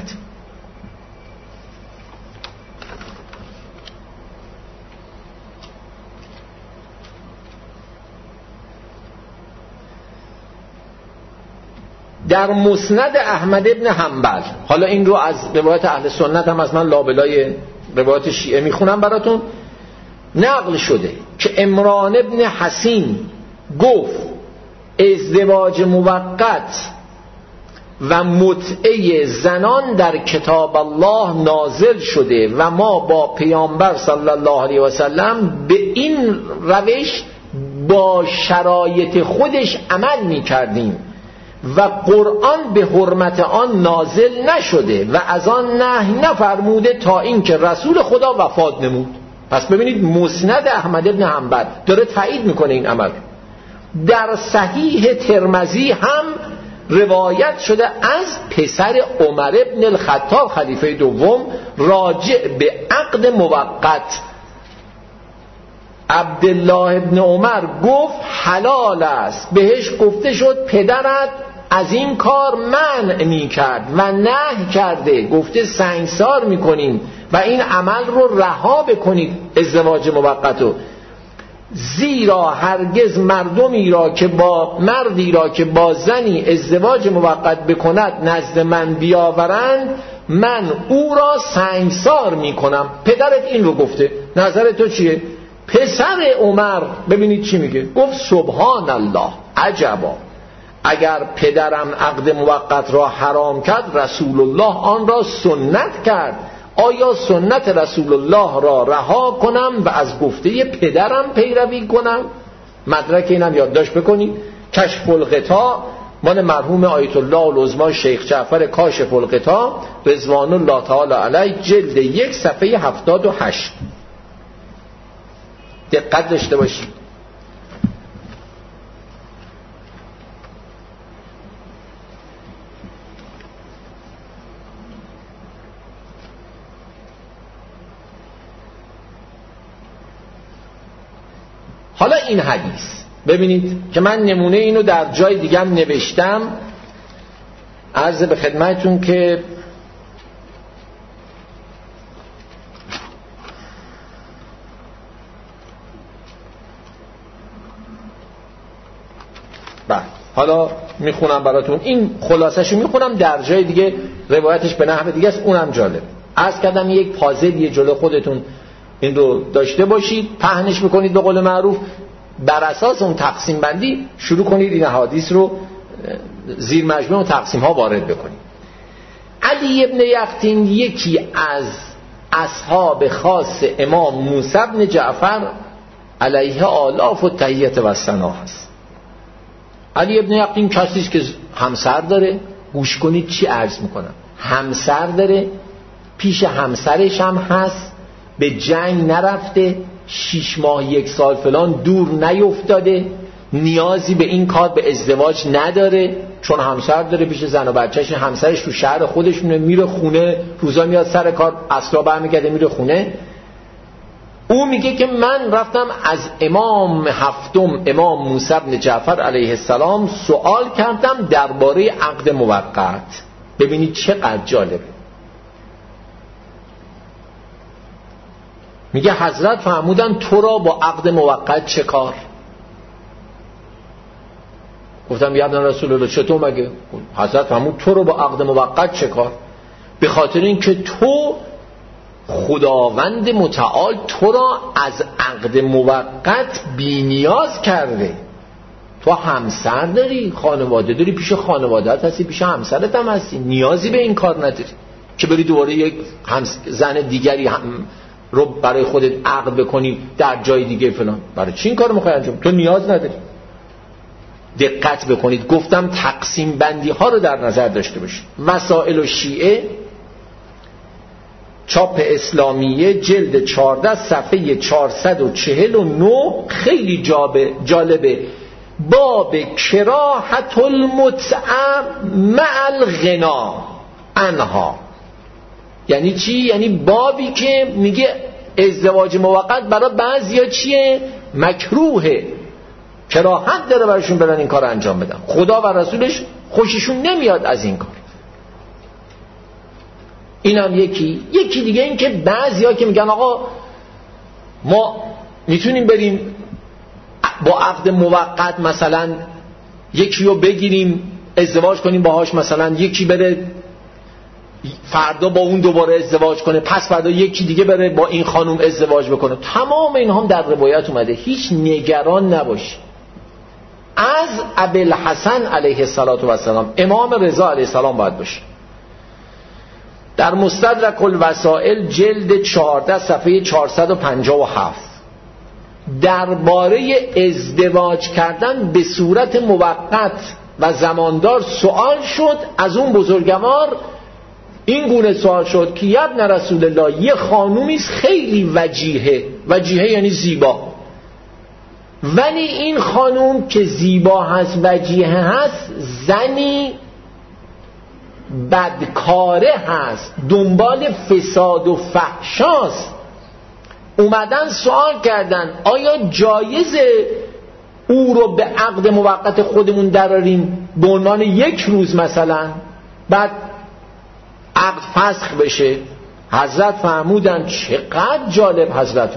در مسند احمد ابن حنبل، حالا این رو از روایت اهل سنت هم از من لابلای روایت شیعه میخونم براتون، نقل شده که عمران ابن حسین گفت ازدواج موقت و متعه زنان در کتاب الله نازل شده و ما با پیامبر صلی الله علیه و سلم به این روش با شرایط خودش عمل میکردیم و قرآن به حرمت آن نازل نشده و از آن نهی نفرموده تا اینکه رسول خدا وفات نمود. پس ببینید مسند احمد ابن حنبل داره تایید میکنه این عمل. در صحیح ترمذی هم روایت شده از پسر عمر ابن الخطاب خلیفه دوم راجع به عقد موقت، عبدالله ابن عمر گفت حلال است. بهش گفته شد پدرت از این کار منع می کرد و نهی کرده، گفته سنگسار می کنیم و این عمل رو رها بکنید ازدواج موقتو، زیرا هرگز مردی را که با زنی ازدواج موقت بکند نزد من بیاورند من او را سنگسار می کنم. پدرت این رو گفته، نظر تو چیه؟ پسر عمر ببینید چی میگه، گفت سبحان الله، عجبا، اگر پدرم عقد موقت را حرام کرد رسول الله آن را سنت کرد، آیا سنت رسول الله را رها کنم و از گفته پدرم پیروی کنم؟ مدرک اینم یادداشت بکنید، کشف الغطا مال مرحوم آیت الله العظمی شیخ جعفر کاشف الغطا رضوان الله تعالی علیه، جلد 1 صفحه 78. دقت داشته باشید. حالا این حدیث ببینید که من نمونه اینو در جای دیگه هم نوشتم، عرض به خدمتون که حالا میخونم براتون، این خلاصه‌شو میخونم، در جای دیگه روایتش به نحو دیگه است، اونم جالب. عرض کردم یک پازل جلو خودتون این رو داشته باشید، پهنش بکنید به قول معروف، بر اساس اون تقسیم بندی شروع کنید این احادیث رو زیر مجموعه و تقسیم ها وارد بکنید. علی ابن یقطین یکی از اصحاب خاص امام موسی بن جعفر علیه آلاف و تحیت و ثنا هست. علی ابن یقطین کسیست که همسر داره، گوش کنید چی عرض میکنم، همسر داره، پیش همسرش هم هست، به جنگ نرفته، 6 ماه 1 سال فلان دور نیفتاده، نیازی به این کار به ازدواج نداره چون همسر داره پیش زن و بچهش، همسرش تو شهر خودشونه، میره خونه، روزا میاد سر کار، عصرا برمیگرده میره خونه. او میگه که من رفتم از امام هفتم امام موسی بن جعفر علیه السلام سوال کردم درباره عقد موقت. ببینید چقدر جالبه. میگه حضرت فرمودن تو را با عقد موقت چه کار؟ گفتم یا ابن رسول الله چطور مگه؟ حضرت فرمود تو را با عقد موقت چه کار؟ به خاطر اینکه تو خداوند متعال تو را از عقد موقت بی نیاز کرده. تو همسر داری، خانواده داری، پیش خانواده‌ات هستی، پیش همسرت هم هستی، نیازی به این کار نداری که بری دوباره یک زن دیگری رو برای خودت عقد بکنی در جای دیگه فلان. برای چی این کار می‌خوای انجام؟ تو نیاز نداری. دقت بکنید، گفتم تقسیم بندی ها رو در نظر داشته باشید. وسائل و شیعه چاپ اسلامیه جلد 14 صفحه 449 خیلی جالبه. باب کراهت المتعه مع الغنا عنها. یعنی چی؟ یعنی بابی که میگه ازدواج موقت برای بعضیا چیه؟ مکروهه، کراهت داره براشون برن این کار انجام بدن. خدا و رسولش خوششون نمیاد از این کار. اینم یکی دیگه این که بعضیا که میگن آقا ما میتونیم بریم با عقد موقت مثلا یکی رو بگیریم ازدواج کنیم باهاش، مثلا یکی بره فردا با اون دوباره ازدواج کنه، پس فردا یکی دیگه بره با این خانم ازدواج بکنه. تمام این هم در روایت اومده، هیچ نگران نباشی. از ابوالحسن علیه السلام امام رضا علیه السلام باید باشه. در مستدرک الوسائل جلد 14 صفحه 457 درباره ازدواج کردن به صورت موقت و زماندار سوال شد. از اون بزرگوار این گونه سوال شد که ابن رسول الله یه خانومی است خیلی وجیهه یعنی زیبا، ولی این خانوم که زیبا هست وجیه هست زنی بدکاره هست، دنبال فساد و فحشاست. اومدن سوال کردن آیا جایزه او رو به عقد موقت خودمون دراریم به عنوان یک روز مثلا بعد عقد فسخ بشه؟ حضرت فرمودن چقدر جالب.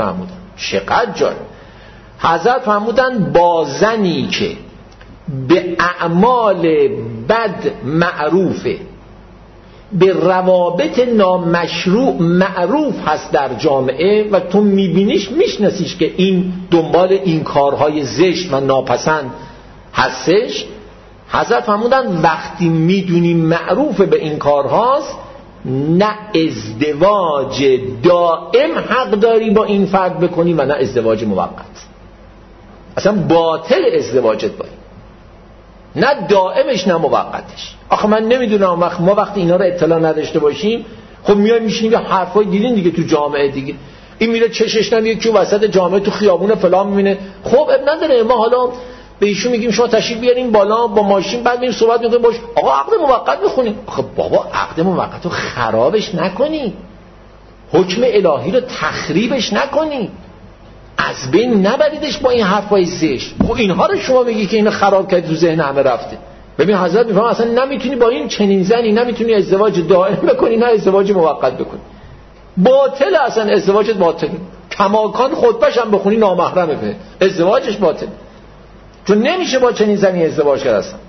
حضرت فرمودن با زنی که به اعمال بد معروفه، به روابط نامشروع معروف هست در جامعه و تو میبینیش میشناسیش که این دنبال این کارهای زشت و ناپسند هستش، حضرت فرمودن وقتی میدونی معروف به این کارهاست نه ازدواج دائم حق داری با این فرد بکنی و نه ازدواج موقت. اصلا باطل ازدواجت باید، نه دائمش نه موقتش. آخه من نمیدونم ما وقتی اینا رو اطلاع نداشته باشیم خب میایم میشینیم یه حرفای دیدین دیگه تو جامعه دیگه، این میره چشش نمیگه که وسط جامعه تو خیابون فلان میبینه. خب اب نداره، ما حالا به ایشون میگیم شما تشریف بیارین بالا با ماشین، بعد میریم صحبت میکنیم باش آقا عقد موقت بخونیم. آخه بابا عقد موقت رو خرابش نکنی، حکم الهی رو تخریبش نکنی، از بین نبریدش با این حرفای زشت. خب اینها رو شما میگی که اینو خراب کرد، تو ذهن همه رفته. ببین حضرت میفهمن اصلا نمیتونی با این چنین زنی نمیتونی ازدواج دائم بکنی نه ازدواج موقت بکنی. باطل، اصلا ازدواجت باطل. کماکان خطبه‌ش هم بخونی نامحرمه، به ازدواجش باطل، چون نمیشه با چنین زنی ازدواج کرد اصلا.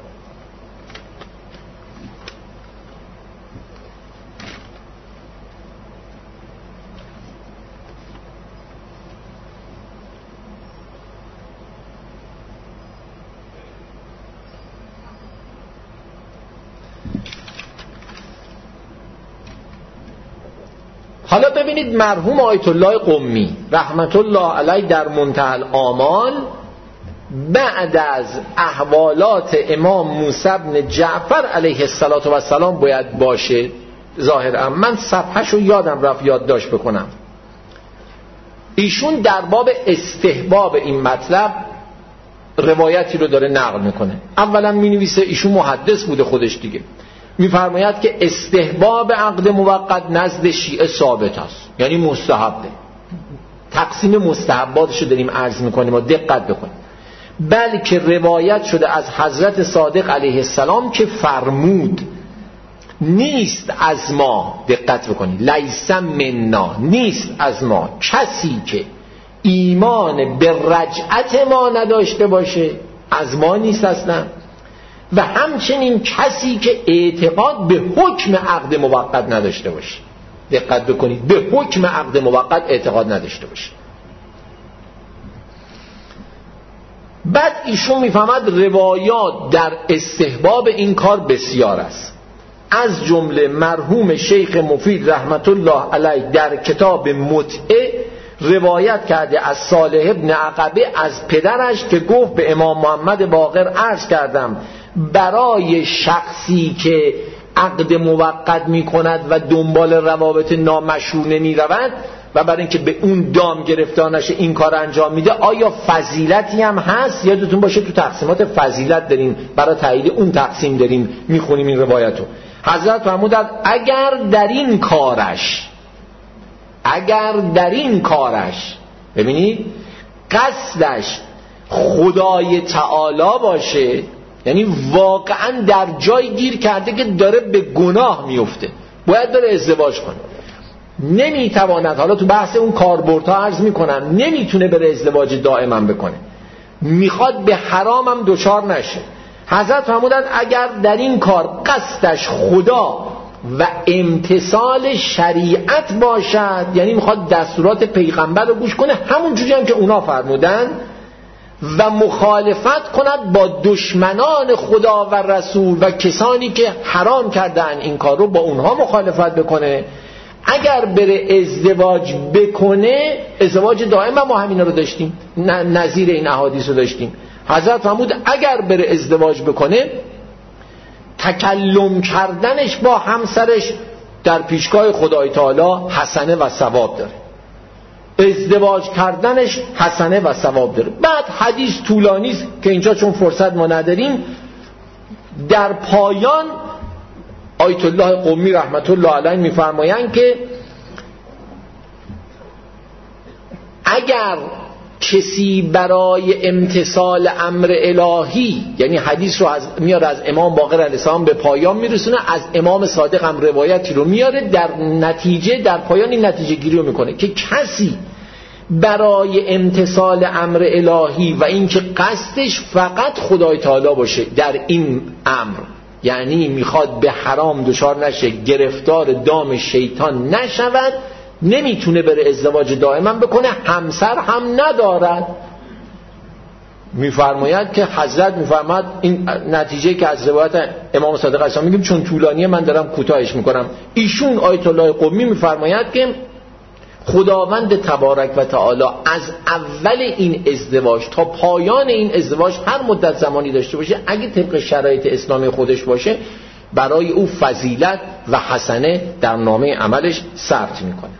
حالا ببینید مرحوم آیت الله قمی رحمت الله علیه در منتهی الآمال بعد از احوالات امام موسی بن جعفر علیه السلام باید باشه ظاهرا، من صفحه‌شو یادم رفت یادداشت بکنم. ایشون در باب استحباب این مطلب روایتی رو داره نقل میکنه. اولا مینویسه ایشون محدث بوده خودش دیگه، میفرماید که استحباب عقد موقت نزد شیعه ثابت است، یعنی مستحبه. تقسیم مستحباتش رو داریم عرض میکنیم و دقت بکنیم، بلکه روایت شده از حضرت صادق علیه السلام که فرمود نیست از ما، دقت بکنید، لیس منا، نیست از ما کسی که ایمان به رجعت ما نداشته باشه، از ما نیست اصلا، و همچنین کسی که اعتقاد به حکم عقد موقت نداشته باشه. دقت بکنید، به حکم عقد موقت اعتقاد نداشته باشه. بعد ایشون میفهمد روایات در استحباب این کار بسیار است، از جمله مرحوم شیخ مفید رحمت الله علیه در کتاب متعه روایت کرده از صالح ابن عقبه از پدرش که گفت به امام محمد باقر عرض کردم برای شخصی که عقد موقت می کند و دنبال روابط نامشروع نمی رود و برای اینکه به اون دام گرفتار نشه این کار انجام میده، آیا فضیلتی هم هست؟ یادتون باشه تو تقسیمات فضیلت داریم، برای تایید اون تقسیم داریم میخونیم این روایتو. حضرت فرمودند اگر در این کارش ببینید قصدش خدای تعالی باشه، یعنی واقعا در جای گیر کرده که داره به گناه میفته، باید داره ازدواج کنه، نمیتواند، حالا تو بحث اون کاربردها عرض میکنم، نمیتونه بره ازدواج دائما بکنه، میخواد به حرام هم دچار نشه. حضرت فرمودند اگر در این کار قصدش خدا و امتثال شریعت باشد، یعنی میخواد دستورات پیغمبر رو گوش کنه همون جوری هم که اونا فرمودن و مخالفت کند با دشمنان خدا و رسول و کسانی که حرام کردن این کار رو، با اونها مخالفت بکنه، اگر بره ازدواج بکنه، ازدواج دائم ما همین رو داشتیم، نظیر این احادیث رو داشتیم. حضرت فرمود اگر بره ازدواج بکنه، تکلم کردنش با همسرش در پیشگاه خدای تعالی حسنه و ثواب داره، ازدواج کردنش حسنه و ثواب داره. بعد حدیث طولانی است که اینجا چون فرصت ما نداریم، در پایان آیت الله قمی رحمت الله علیه میفرمایند که اگر کسی برای امتثال امر الهی، یعنی حدیث رو میاره از امام باقر علیه السلام به پایان میرسونه، از امام صادق هم روایتی رو میاره، در پایان این نتیجه گیری رو میکنه که کسی برای امتثال امر الهی و اینکه قصدش فقط خدای تعالی باشه در این امر، یعنی میخواد به حرام دچار نشه، گرفتار دام شیطان نشود، نمیتونه بره ازدواج دائما بکنه، همسر هم ندارد. میفرماید که حضرت میفرماد این نتیجه که از روایت امام صادق علیه السلام میگیم چون طولانیه من دارم کوتاهش میکنم، ایشون آیت الله قمی میفرماید که خداوند تبارک و تعالی از اول این ازدواج تا پایان این ازدواج هر مدت زمانی داشته باشه، اگه طبق شرایط اسلامی خودش باشه، برای او فضیلت و حسنه در نامه عملش ثبت میکنه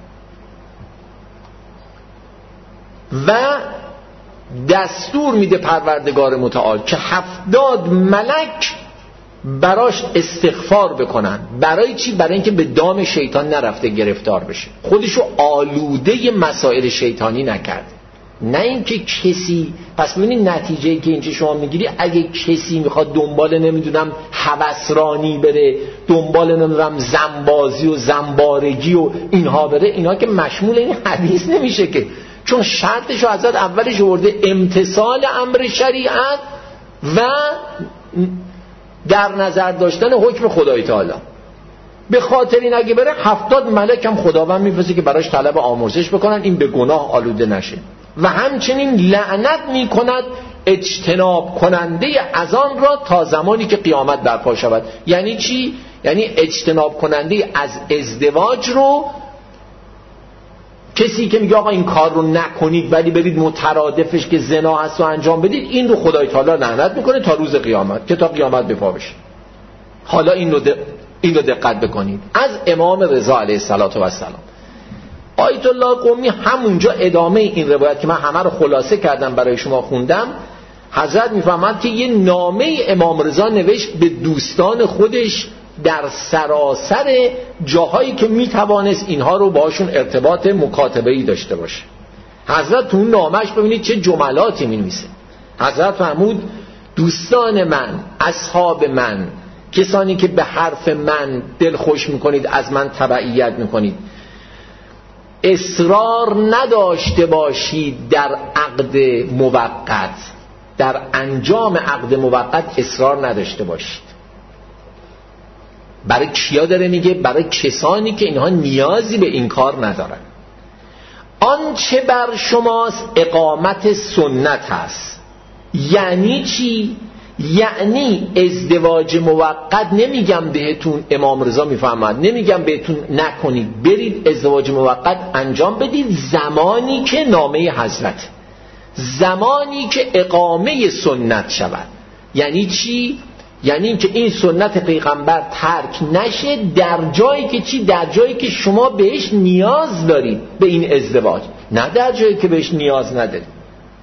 و دستور میده پروردگار متعال که 70 ملک براش استغفار بکنن. برای چی؟ برای اینکه به دام شیطان نرفته گرفتار بشه، خودشو آلوده مسائل شیطانی نکرد. نه اینکه کسی، پس ببینید نتیجه‌ای که اینجا شما میگیری، اگه کسی میخواد دنبال نمیدونم هوسرانی بره، دنبال نمیدونم زنبازی و زنبارگی و اینها بره، اینها که مشمول این حدیث نمیشه که، چون شرطش رو حضرت اولش آورده امتثال امر شریعت و در نظر داشتن حکم خدای تعالی. به خاطر این اگه بره 70 ملک هم خداوند میفرسته که براش طلب آمرزش بکنن این به گناه آلوده نشه و همچنین لعنت میکند اجتناب کننده از آن را تا زمانی که قیامت برپا شود. یعنی چی؟ یعنی اجتناب کننده از ازدواج رو، کسی که میگه آقا این کار رو نکنید ولی برید مترادفش که زنا هست و انجام بدید، این رو خدای تعالی لعنت میکنه تا روز قیامت، که تا قیامت بپا بشه. حالا این رو دقت بکنید، از امام رضا علیه السلام آیت الله قمی همونجا ادامه این روایت که من همه رو خلاصه کردم برای شما خوندم، حضرت میفهمند که یه نامه امام رضا نوشت به دوستان خودش در سراسر جاهایی که میتوانست اینها رو باشون ارتباط مکاتبه‌ای داشته باشه. حضرت تو اون نامش ببینید چه جملاتی می‌نویسه. حضرت فرمود دوستان من، اصحاب من، کسانی که به حرف من دل خوش میکنید، از من تبعیت میکنید، اصرار نداشته باشید در عقد موقت، در انجام عقد موقت اصرار نداشته باشید. برای کیا داره میگه؟ برای کسانی که اینها نیازی به این کار ندارن. آنچه بر شماست اقامت سنت هست. یعنی چی؟ یعنی ازدواج موقت نمیگم بهتون، امام رضا میفهمد، نمیگم بهتون نکنید، برید ازدواج موقت انجام بدید زمانی که نامه حضرت، زمانی که اقامه سنت شود. یعنی چی؟ یعنی اینکه این سنت پیغمبر ترک نشه در جایی که چی؟ در جایی که شما بهش نیاز دارید به این ازدواج، نه در جایی که بهش نیاز ندارید.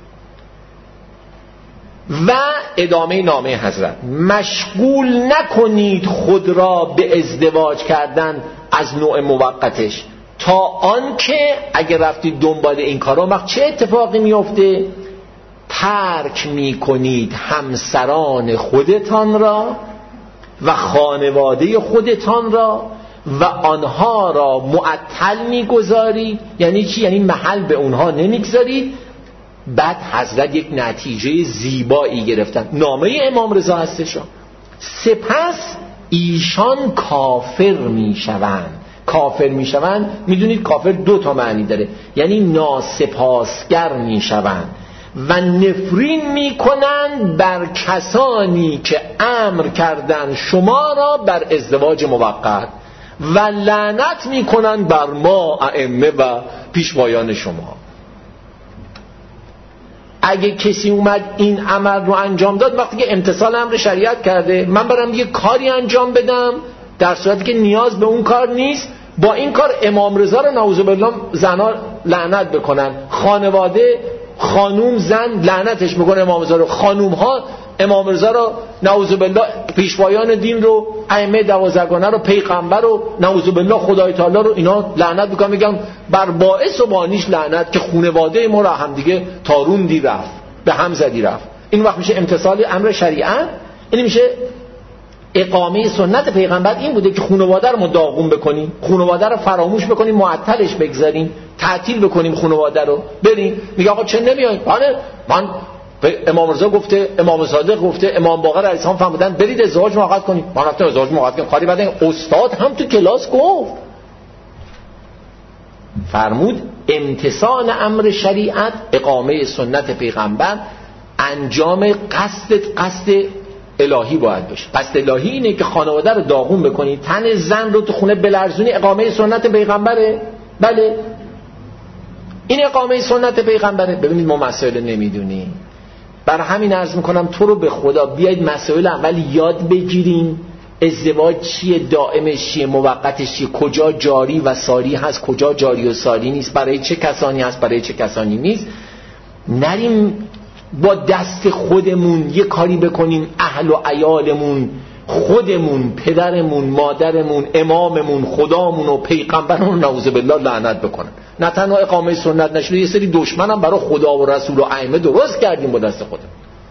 و ادامه نامه حضرت، مشغول نکنید خود را به ازدواج کردن از نوع موقتش، تا آنکه اگر رفتید دنبال این کارا وقت چه اتفاقی میفته؟ ترک میکنید همسران خودتان را و خانواده خودتان را و آنها را معطل میگذارید. یعنی چی؟ یعنی محل به اونها نمیگذارید. بعد حضرت یک نتیجه زیبایی گرفتن، نامه امام رضا هستش. سپس ایشان کافر میشوند. کافر میشوند، میدونید کافر دو تا معنی داره، یعنی ناسپاسگر میشوند و نفرین میکنند بر کسانی که امر کردند شما را بر ازدواج موقت و لعنت میکنند بر ما ائمه و پیشوایان شما. اگه کسی اومد این عمل رو انجام داد، وقتی که امتثال امر شریعت کرده، من برم یه کاری انجام بدم در صورتی که نیاز به اون کار نیست، با این کار امام رضا رو نعوذ بالله زنا لعنت بکنن، خانواده خانوم زن لعنتش میکنه امام رضا رو، خانوم ها امام رضا رو نعوذ بالله، پیشوایان دین رو، ائمه 12 رو، پیغمبر رو نعوذ بالله، خدای تعالی رو، اینا لعنت میکنن، میگن بر باعث و بانیش لعنت که خانواده ما رو هم دیگه تاروندی رفت، به هم زدی رفت. این وقت میشه امتثال امر شریعت. این میشه اقامه سنت پیغمبر. این بوده که خانواده رو داغون بکنیم، خانواده رو فراموش بکنیم، معطلش بگذاریم، تعطیل بکنیم خانواده رو، بریم میگه آقا چه نمیایید؟ من امام رضا گفته، امام صادق گفته، امام باقر علیه السلام فرمودن برید ازدواج موقت کنید، من رفتم ازدواج موقت کردم. کاری بعد استاد هم تو کلاس گفت، فرمود امتثال امر شریعت، اقامه سنت پیغمبر، انجام قصد الهی باید باشه. قصد الهی اینه که خانواده رو داغون بکنی، تن زن رو تو خونه بلرزونی، اقامه سنت پیغمبره. بله این اقامه سنت پیغمبره. ببینید ما مسائل نمیدونیم، بر همین عرض میکنم تو رو به خدا بیایید مسائل اول یاد بگیریم. ازدواج چیه، دائمش چیه، موقتش چیه، کجا جاری و ساری هست، کجا جاری و ساری نیست، برای چه کسانی هست، برای چه کسانی نیست. نریم با دست خودمون یه کاری بکنیم اهل و عیالمون، خودمون، پدرمون، مادرمون، اماممون، خدامون و پیغمبرمون نعوذ بالله لعنت بکنن. نه تنها اقامه سنت نشده، یه سری دشمنم برای خدا و رسول و ائمه درست کردیم با دست خودمون.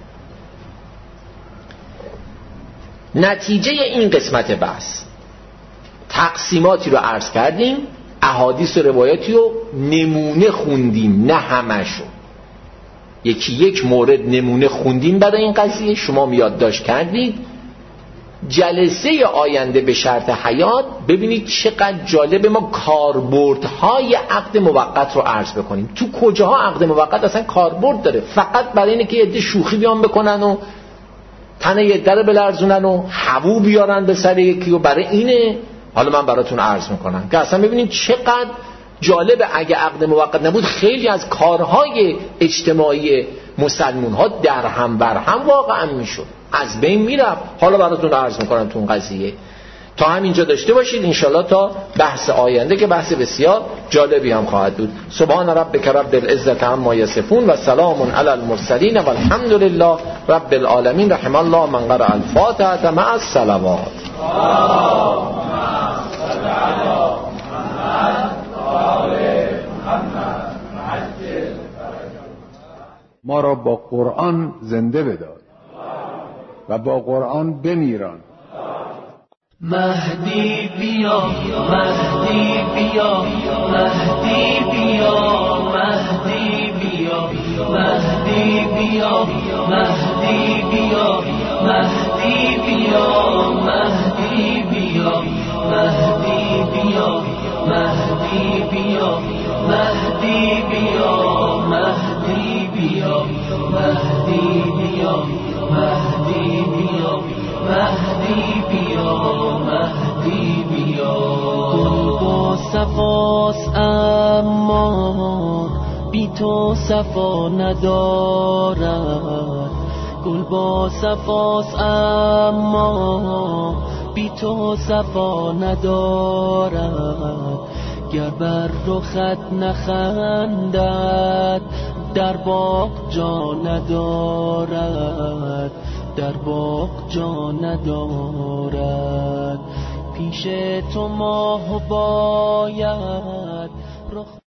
نتیجه این قسمت بحث، تقسیماتی رو عرض کردیم، احادیث و روایاتی رو نمونه خوندیم، نه همشو، یکی یک مورد نمونه خوندیم برای این قضیه، شما یادداشت کردید. جلسه آینده به شرط حیات ببینید چقدر جالب ما کاربردهای عقد موقت رو عرض بکنیم. تو کجاها عقد موقت اصلا کاربرد داره؟ فقط برای اینه که یه عده شوخی بیان بکنن و تنه یه عده رو بلرزونن و هوو بیارن به سر یکی و برای اینه. حالا من براتون عرض میکنم که اصلا ببینید چقدر جالبه. اگه عقد موقت نبود خیلی از کارهای اجتماعی مسلمون ها در هم بر هم واقعا میشد، از بین میرفت. حالا براتون عرض میکنم تو اون قضیه. تا همینجا داشته باشید انشالله تا بحث آینده که بحث بسیار جالبی هم خواهد بود. سبحان ربک رب العزة عما یصفون و سلام علی المرسلین و الحمد لله رب العالمین. رحم الله من قرأ الفاتحة مع الصلوات. ما را با قرآن زنده بدار و با قرآن بمیران. مهدی بیا، مهدی بیا، مهدی بیا، مهدی بیا، مهدی بیا، مهدی بیا، مهدی بیا، مهدی بیا، مهدی بیا، مهدی بیا، مهدی بیا، مهدی بیا، مهدی بیا، مهدی بیا، مهدی بیا، مهدی بیا. گل با صفاست اما بی تو صفا ندارد، گل با صفاست اما بی تو صفا ندارد. گر بر رخت نخندد در باغ جا ندارد، در باغ جا ندارد. پیش تو ماه باید رخ